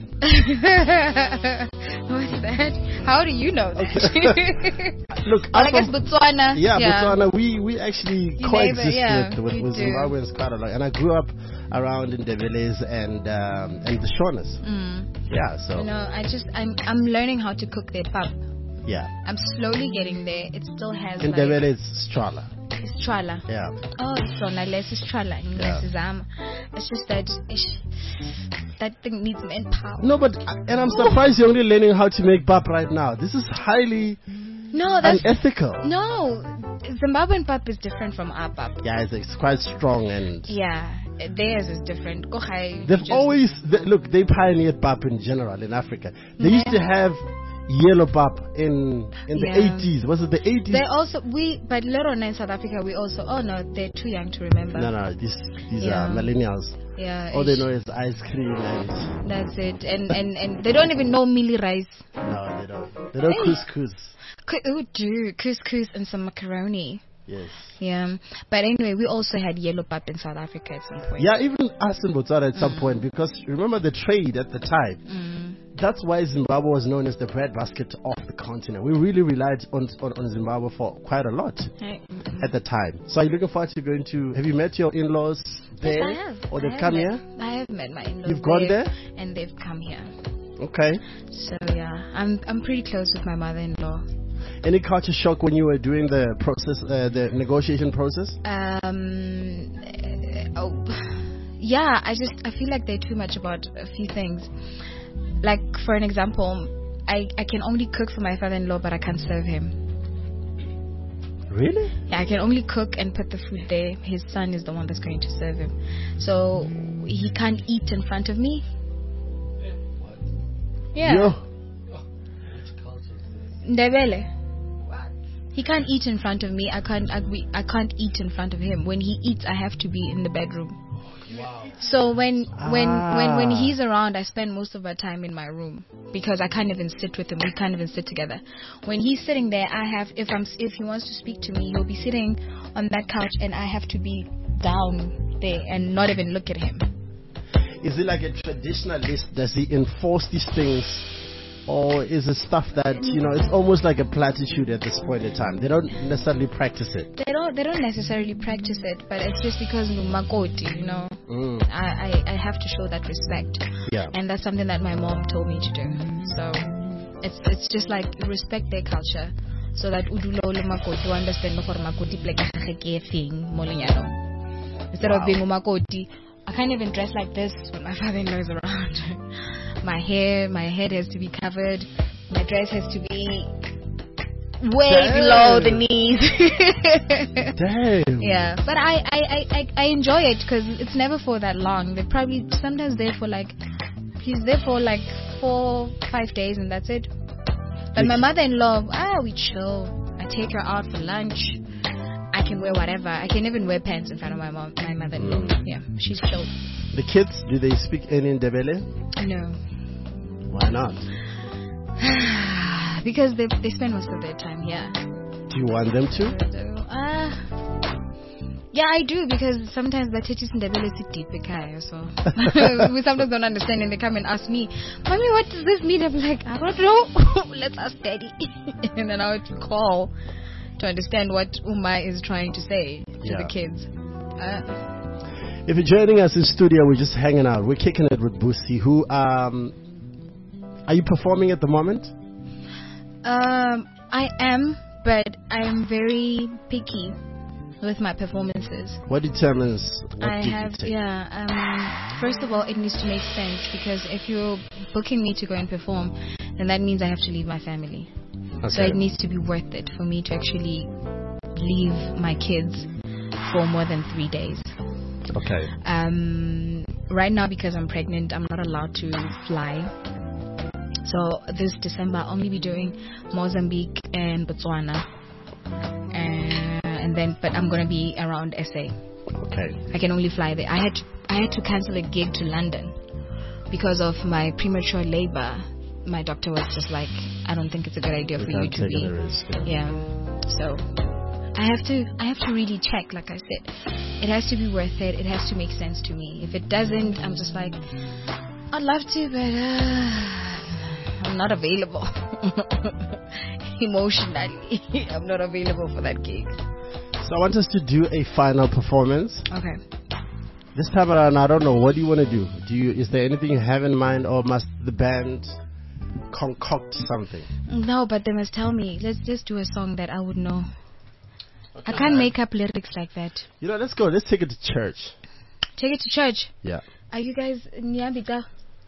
What's that? How do you know that? Look, well, I I'm guess from- Botswana. Yeah, Botswana. We we actually You coexist neighbor, yeah, with with, you with do. Zimbabweans quite a lot, and I grew up around in Ndebeles and um, and the Shonas. Mm. Yeah, so No, I just I'm I'm learning how to cook their pap. yeah, I'm slowly getting there. It still has in like Ndebele it's strala. it's trala. Yeah. Oh, it's on less is trala. Yeah. Yeah. It's just that ish, that thing needs manpower. No, but and I'm surprised you're only learning how to make pap right now. This is highly No, that's unethical. no. Zimbabwean pap is different from our pap. Yeah, it's, it's quite strong and Yeah, theirs is different. Go high. they've just- always they, look. They pioneered pap in general in Africa. They used to have yellow pap in in the Yeah. eighties. Was it the eighties? They also we but later on in South Africa we also oh no they're too young to remember. No, no, these these Yeah. are millennials. Yeah, All they ish. know is ice cream and That's it. And and and they don't even know mealie rice. no, they don't. They don't Hey. couscous. Cou- Oh, dude, couscous and some macaroni. Yes. Yeah, but anyway, we also had yellow pap in South Africa at some point. Yeah, even us in Botswana at some point, because remember the trade at the time. Mm. That's why Zimbabwe was known as the breadbasket of the continent. We really relied on, on, on Zimbabwe for quite a lot Hey. at the time. So are you looking forward to going to, have you met your in-laws there? Yes, I have. Or I they've have come met, here? I have met my in-laws. You've gone there? And they've come here. Okay. So yeah, I'm I'm pretty close with my mother-in-law. Any culture shock when you were doing the process, uh, the negotiation process? Um, uh, oh, yeah, I just I feel like they're too much about a few things. Like for an example, I I can only cook for my father-in-law, but I can't serve him. Really? Yeah, I can only cook and put the food there. His son is the one that's going to serve him, so he can't eat in front of me. Yeah. Yo. Ndebele. He can't eat in front of me. I can't. I, we, I can't eat in front of him. When he eats, I have to be in the bedroom. So when when when when Ah. he's around, I spend most of my time in my room because I can't even sit with him. We can't even sit together. When he's sitting there, I have if I'm if he wants to speak to me, he'll be sitting on that couch, and I have to be down there and not even look at him. Is it like a traditionalist? Does he enforce these things? Or is it stuff that, you know, it's almost like a platitude at this point in time? They don't necessarily practice it. They don't they don't necessarily practice it, but it's just because Makoti, you know. Mm. I, I, I have to show that respect. Yeah. And that's something that my mom told me to do. So it's it's just like respect their culture so that udulo le makoti understand gore makoti plek ya gage ke efeng mo lenyalong. Instead of being umakoti, I can't even dress like this when my father-in-law is around. My hair, my head has to be covered. My dress has to be way Damn. below the knees. Damn. Yeah, but I I, I, I, I enjoy it because it's never for that long. They're probably sometimes there for like, he's there for like four, five days and that's it. But my mother-in-law, ah, we chill. I take her out for lunch. I can wear whatever. I can even wear pants in front of my mom, my mother-in-law. Mm. Yeah, she's chill. The kids, do they speak any Ndebele? No. Why not? Because they they spend most of their time here. Do you want them to? Uh, yeah, I do because sometimes the teachers in the village is deep, okay, so we sometimes don't understand and they come and ask me, Mommy, what does this mean? I'm like, I don't know. Let's ask Daddy. And then I would call to understand what Uma is trying to say to Yeah. the kids. Uh, If you're joining us in studio, we're just hanging out. We're kicking it with Boosie, who, um, are you performing at the moment? Um, I am, but I'm very picky with my performances. What determines what I gig have, you take? yeah. Um, first of all, it needs to make sense because if you're booking me to go and perform, then that means I have to leave my family. So Okay. it needs to be worth it for me to actually leave my kids for more than three days. Okay. Um, right now, because I'm pregnant, I'm not allowed to fly. So this December, I'll only be doing Mozambique and Botswana, and, and then, but I'm gonna be around S A. Okay. I can only fly there. I had to, I had to cancel a gig to London because of my premature labor. My doctor was just like, I don't think it's a good idea We for you can't to take be. the risk, yeah. Yeah. So I have to, I have to really check. Like I said, it has to be worth it. It has to make sense to me. If it doesn't, I'm just like, I'd love to, but uh, I'm not available emotionally. I'm not available for that gig. So I want us to do a final performance. Okay. This time around, I don't know. What do you want to do? Do you? Is there anything you have in mind, or must the band concoct something? No, but they must tell me. Let's just do a song that I would know. I can't make up lyrics like that. You know, let's go. Let's take it to church. Take it to church. Yeah. Are you guys niyambika?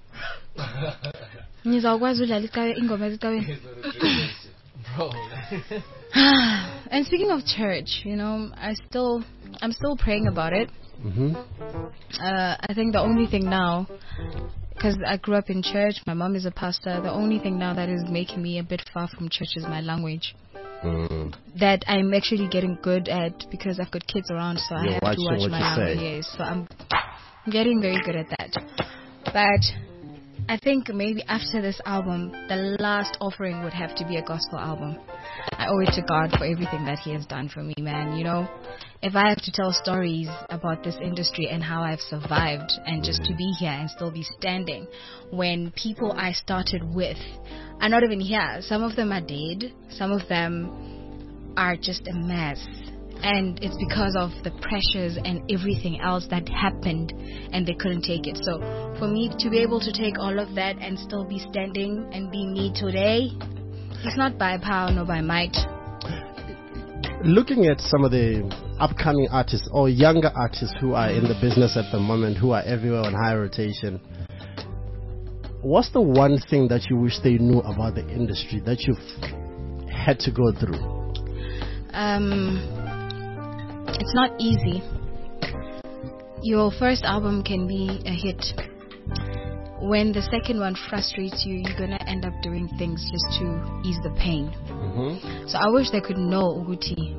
Nizawukwazi udlala icawe ingoma ezicaweni? Bro. And speaking of church, you know, I still, I'm still praying about it. Mm-hmm. Uh, I think the only thing now, because I grew up in church, my mom is a pastor. The only thing now that is making me a bit far from church is my language. Mm. That I'm actually getting good at because I've got kids around, so You're I have to watching watch what my you language. say. Yes, so I'm getting very good at that. But I think maybe after this album, the last offering would have to be a gospel album. I owe it to God for everything that He has done for me, man. You know, if I have to tell stories about this industry and how I've survived and just to be here and still be standing when people I started with are not even here. Some of them are dead. Some of them are just a mess. And it's because of the pressures and everything else that happened and they couldn't take it. So for me to be able to take all of that and still be standing and be me today, it's not by power nor by might. Looking at some of the upcoming artists or younger artists who are in the business at the moment, who are everywhere on high rotation, what's the one thing that you wish they knew about the industry that you've had to go through? Um, it's not easy. Your first album can be a hit. When the second one frustrates you, you're gonna end up doing things just to ease the pain. Mm-hmm. So I wish they could know, Uguti,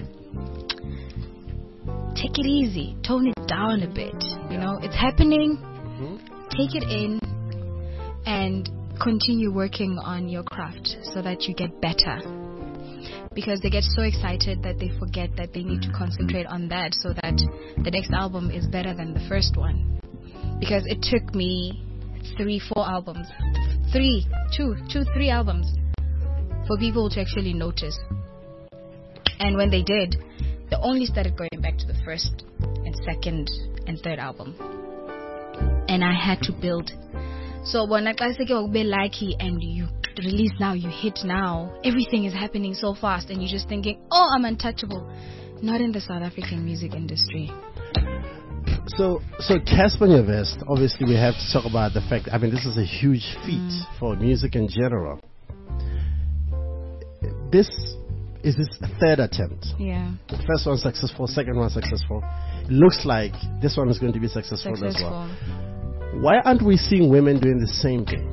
take it easy, tone it down a bit. You know, it's happening. Mm-hmm. Take it in and continue working on your craft so that you get better. Because they get so excited that they forget that they need to concentrate on that so that the next album is better than the first one. Because it took me three, four albums, three, two, two, three albums for people to actually notice. And when they did, they only started going back to the first and second and third album. And I had to build. So when I say be lucky and you release now, you hit now, everything is happening so fast and you're just thinking, oh, I'm untouchable. Not in the South African music industry. So, so Casper Nyovest, obviously we have to talk about the fact, I mean, this is a huge feat mm. for music in general. This is his third attempt. Yeah. The first one successful, second one successful. It looks like this one is going to be successful, successful. as well. Why aren't we seeing women doing the same thing?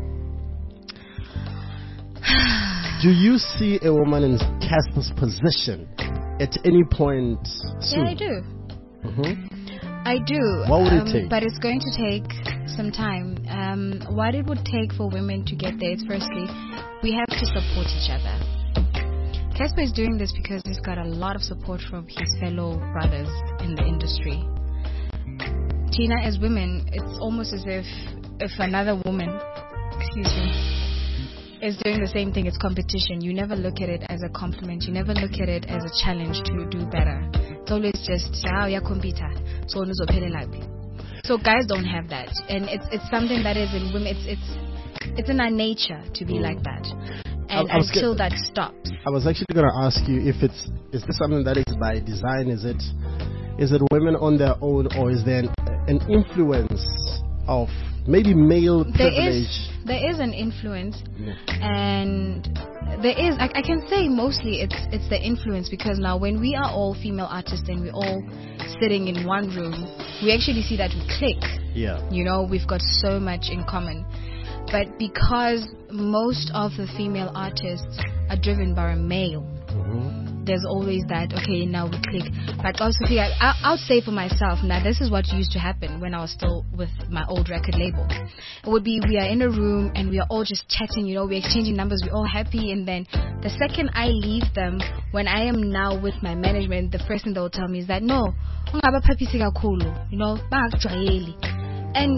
Do you see a woman in Casper's position at any point soon? Yeah, I do. Mm-hmm. I do. What would um, it take? But it's going to take some time. Um, what it would take for women to get there is, firstly, we have to support each other. Casper is doing this because he's got a lot of support from his fellow brothers in the industry. Tina, as women, it's almost as if if another woman, excuse me, is doing the same thing. It's competition. You never look at it as a compliment. You never look at it as a challenge to do better. It's always just, ah, yeah, computer. So So guys don't have that, and it's it's something that is in women. It's it's it's in our nature to be Mm. like that, and I- I was until get- that stops. I was actually going to ask you if it's is this something that is by design? Is it is it women on their own, or is there an, an influence of maybe male There privilege? is there is an influence, and there is I, I can say mostly it's it's the influence, because now when we are all female artists and we're all sitting in one room, we actually see that we click. Yeah. You know, we've got so much in common. But because most of the female artists are driven by a male, there's always that, okay, now we click. But also, I, I, I'll say for myself, now this is what used to happen when I was still with my old record label. It would be, we are in a room and we are all just chatting, you know, we're exchanging numbers, we're all happy. And then the second I leave them, when I am now with my management, the first thing they will tell me is that, no, ungaba phaphisi kakhulu, you know, bangakujwayeli. And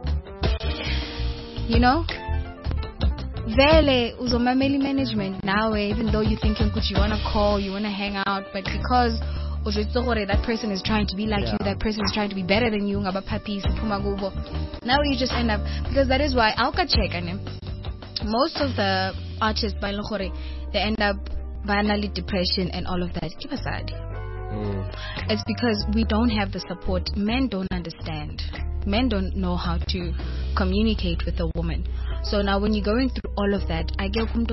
you know, vele uzomameli management nawe, even though you're thinking you want to call, you want to hang out, but because that person is trying to be like Yeah. you, that person is trying to be better than you, ngaba puppies, phuma kubo. Now you just end up, because that is why I'll check on him. Most of the artists by Longore, they end up banally depression and all of that. Keep aside. It's because we don't have the support. Men don't understand. Men don't know how to communicate with a woman. So now when you're going through all of that, I get you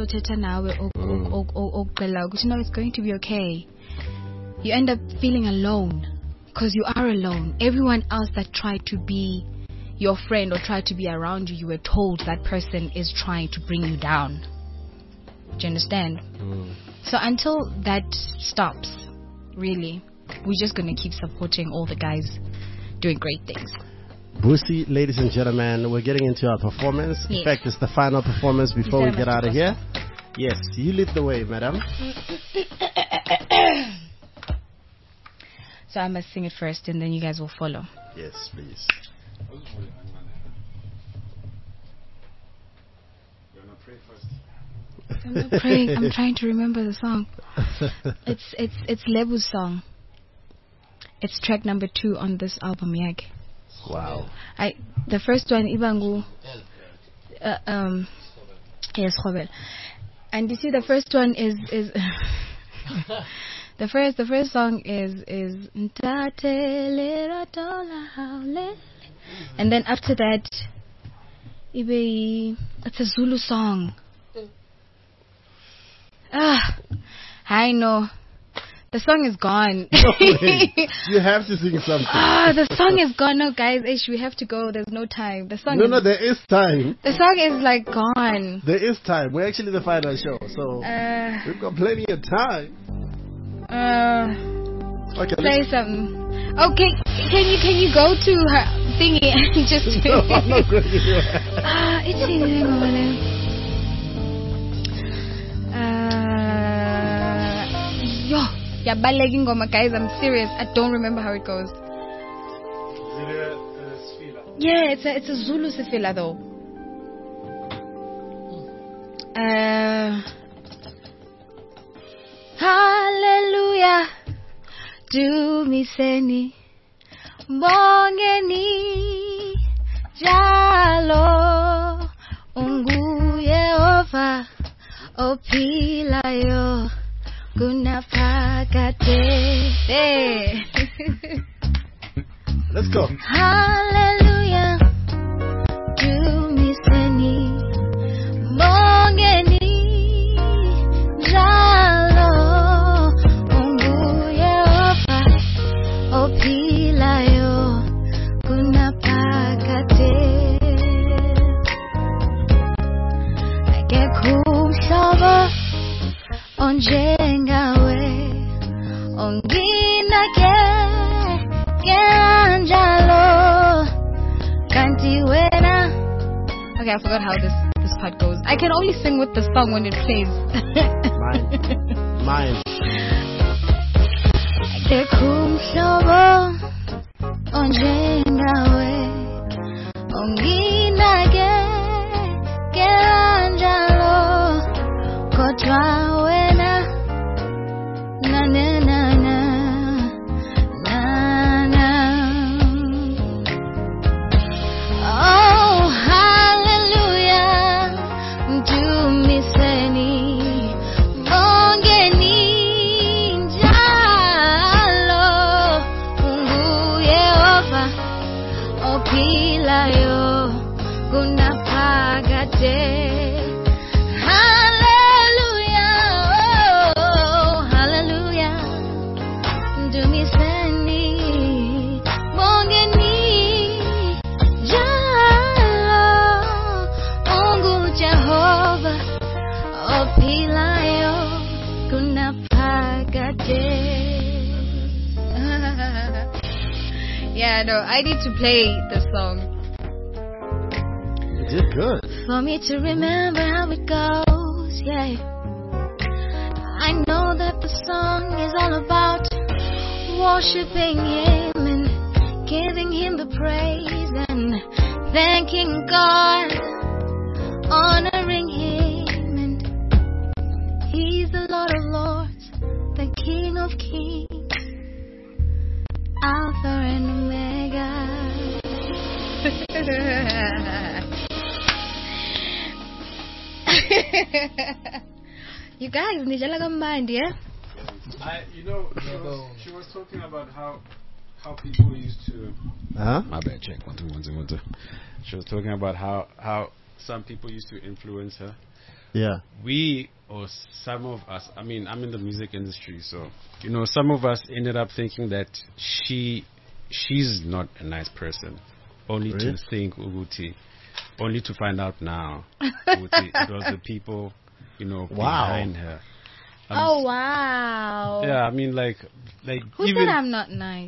know it's going to be okay. You end up feeling alone, because you are alone. Everyone else that tried to be your friend or tried to be around you, you were told that person is trying to bring you down. Do you understand? So until that stops, really, we're just going to keep supporting all the guys doing great things. Boosie, ladies and gentlemen, we're getting into our performance. In Yes. fact, it's the final performance before we said I get must out of go here. Yes, you lead the way, madam. So I must sing it first and then you guys will follow. Yes, please. I'm not praying. I'm trying to remember the song. It's it's it's Lebu's song. It's track number two on this album, Yag. Wow. I the first one Ibangu. Uh, um. Yes, Robel. And you see, the first one is is the first the first song is is and then after that, Ibe, it's a Zulu song. Ah, I know. The song is gone. No way. You have to sing something. Ah, the song is gone. No, guys, ish, we have to go. There's no time. The song. No, is, no, there is time. The song is like gone. There is time. We're actually the final show, so Uh, we've got plenty of time. uh, Okay, play let's- something. Okay, can you can you go to her thingy and just? No, I'm not going to do that. Ah, it's in Uh, yo, yeah, balegi ngoma, guys. I'm serious. I don't remember how it goes. Yeah, it's a it's a Zulu sifila though. Uh, hallelujah, do me seni, bongeni, jalo, ungu Yehova, opilayo, kunapakate. Let's go. Hallelujah, do me seni, bongeni, jalo, ungu Yehova, opilayo, kunapakate. Akekuhlobo onjengawe, onginake kanjalo, kanti wena. Okay, I forgot how this this part goes. I can only sing with the song when it plays. Mine. Akekuhlobo onjengawe, onginake kanjalo, Swawena, na na na na, na na. Oh, hallelujah, dumiseni, bongeni njalo, Mungu Yehova, opilayo, kunapagate. Yeah, no, I need to play the song. You did good. For me to remember how it goes, yeah. I know that the song is all about worshiping Him and giving Him the praise and thanking God, honoring Him, and He's the Lord of Lords, the King of Kings, Alpha and Omega. You guys, nijala mind, yeah? I, you know, she was, she was talking about how how people used to. Huh? My bad. Check one two one two one two. She was talking about how how some people used to influence her. Yeah. We or some of us. I mean, I'm in the music industry, so you know, some of us ended up thinking that she she's not a nice person, only Really? to think Uguti, only to find out now Uguti, it was the people, you know, Wow. behind her. Um, Oh wow! Yeah, I mean, like, like Who even. said I'm not nice?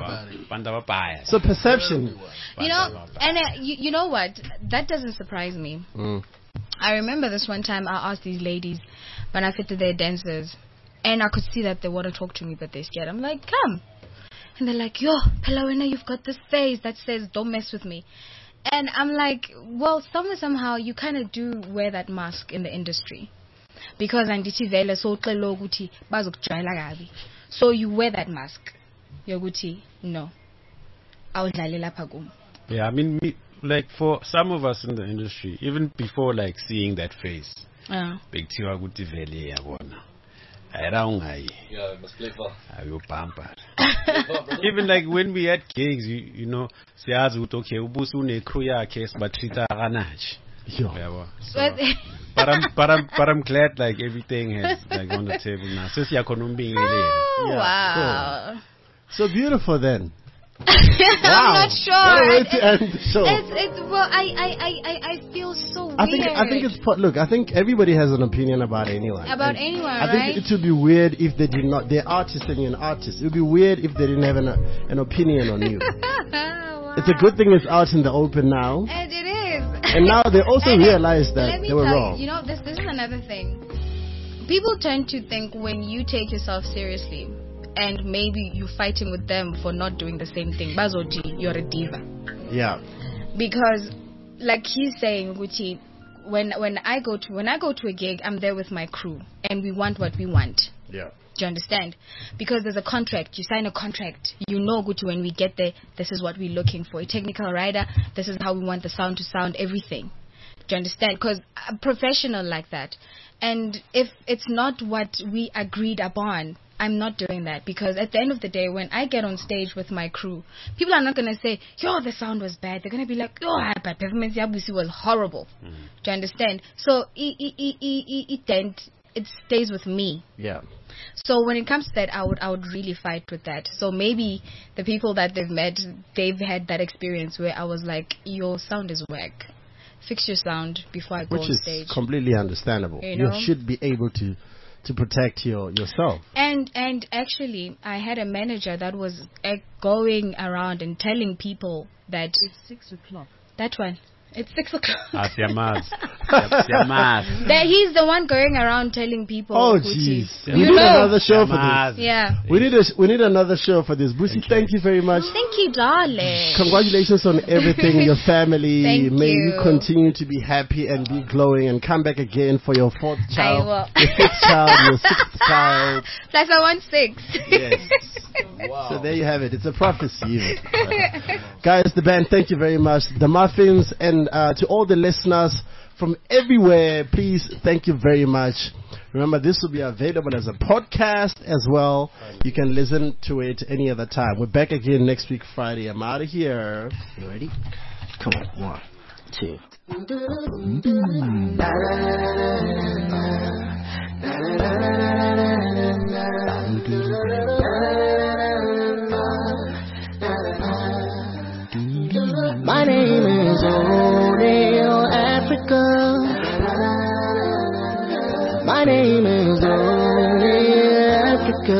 So perception. You know, and uh, you, you know what? That doesn't surprise me. Mm. I remember this one time I asked these ladies when I fitted their dancers, and I could see that they want to talk to me, but they're scared. I'm like, come. And they're like, yo, Pelawena, you've got this face that says, don't mess with me. And I'm like, well, somewhere, somehow, you kind of do wear that mask in the industry. Because andithi vele so xelo ukuthi bazokujwayela kabi. So you wear that mask. Yoguti, no. Awudlale lapha kum. Yeah, I mean, me, like for some of us in the industry, even before like seeing that face, Uh. bekuthiwa ukuthi vele yabona. Ayira ungayi. Yeah, you must play for. Ayopampa. Even like when we had gigs, you, you know, siyazi ukuthi okay, ubusu une crew yakhe sibatreata kanaje. Yo. So, but I'm but I'm but I'm glad like everything has like on the table now. Since you're Oh, wow. So beautiful then. I'm Wow. not sure. What a way It- to end the show. It's, it's, well, I, I, I, I, I feel so I think weird. I think it's po- look. I think everybody has an opinion about anyone. About And anyone, I think right? it would be weird if they did not. They're artists and you're an artist. It would be weird if they didn't have an, an opinion on you. It's a good thing it's out in the open now. And it is. And now they also And realize that let me they were tell wrong. You, you know, this, this is another thing. People tend to think when you take yourself seriously, and maybe you're fighting with them for not doing the same thing, Bazoji, you're a diva. Yeah. Because, like he's saying, Gucci, when when I go to when I go to a gig, I'm there with my crew, and we want what we want. Yeah. Do you understand? Because there's a contract. You sign a contract. You know, Gucci, when we get there, this is what we're looking for. A technical rider, this is how we want the sound to sound, everything. Do you understand? Because I'm professional like that. And if it's not what we agreed upon, I'm not doing that. Because at the end of the day, when I get on stage with my crew, people are not going to say, yo, the sound was bad. They're going to be like, yo, but performance Yabusi was horrible. Do you understand? So it, it, it, it, it, it, it stays with me. Yeah. So when it comes to that, I would I would really fight with that. So maybe the people that they've met, they've had that experience where I was like, your sound is whack. Fix your sound before I go Which on is stage. completely understandable. You You, know? should be able to to protect your yourself. And and actually, I had a manager that was uh, going around and telling people that it's six o'clock. That one. It's six o'clock. Ah, Siamaz. Siamaz. That he's the one going around telling people. Oh, Gucci. jeez. We You need know. another show for Siamaz. this. Yeah. We need a we need another show for this. Busi, thank you very much. Thank you, darling. Congratulations on everything, your family. Thank May you. you. continue to be happy and be glowing and come back again for your fourth child, will. your fifth child, your sixth child. Plus I want six. Yes. Wow. So there you have it. It's a prophecy. Even. Guys, the band, thank you very much. The Muffins, and uh, to all the listeners from everywhere, please, thank you very much. Remember, this will be available as a podcast as well. You can listen to it any other time. We're back again next week, Friday. I'm out of here. You ready? Come on. One, two. My name is O'Neill Africa. My name is O'Neill Africa.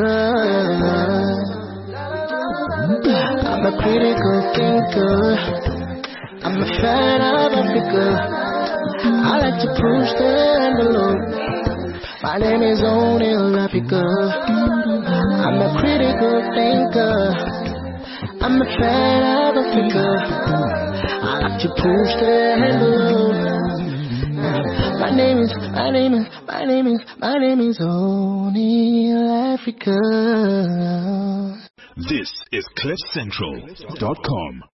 I'm a critical thinker. I'm a fan of Africa. I like to push the envelope. My name is O'Neill Africa. I'm a critical thinker. I'm a fan of Africa. I like to push the envelope. My name is, my name is, my name is, my name is O'Neill Africa. This is cliff central dot com.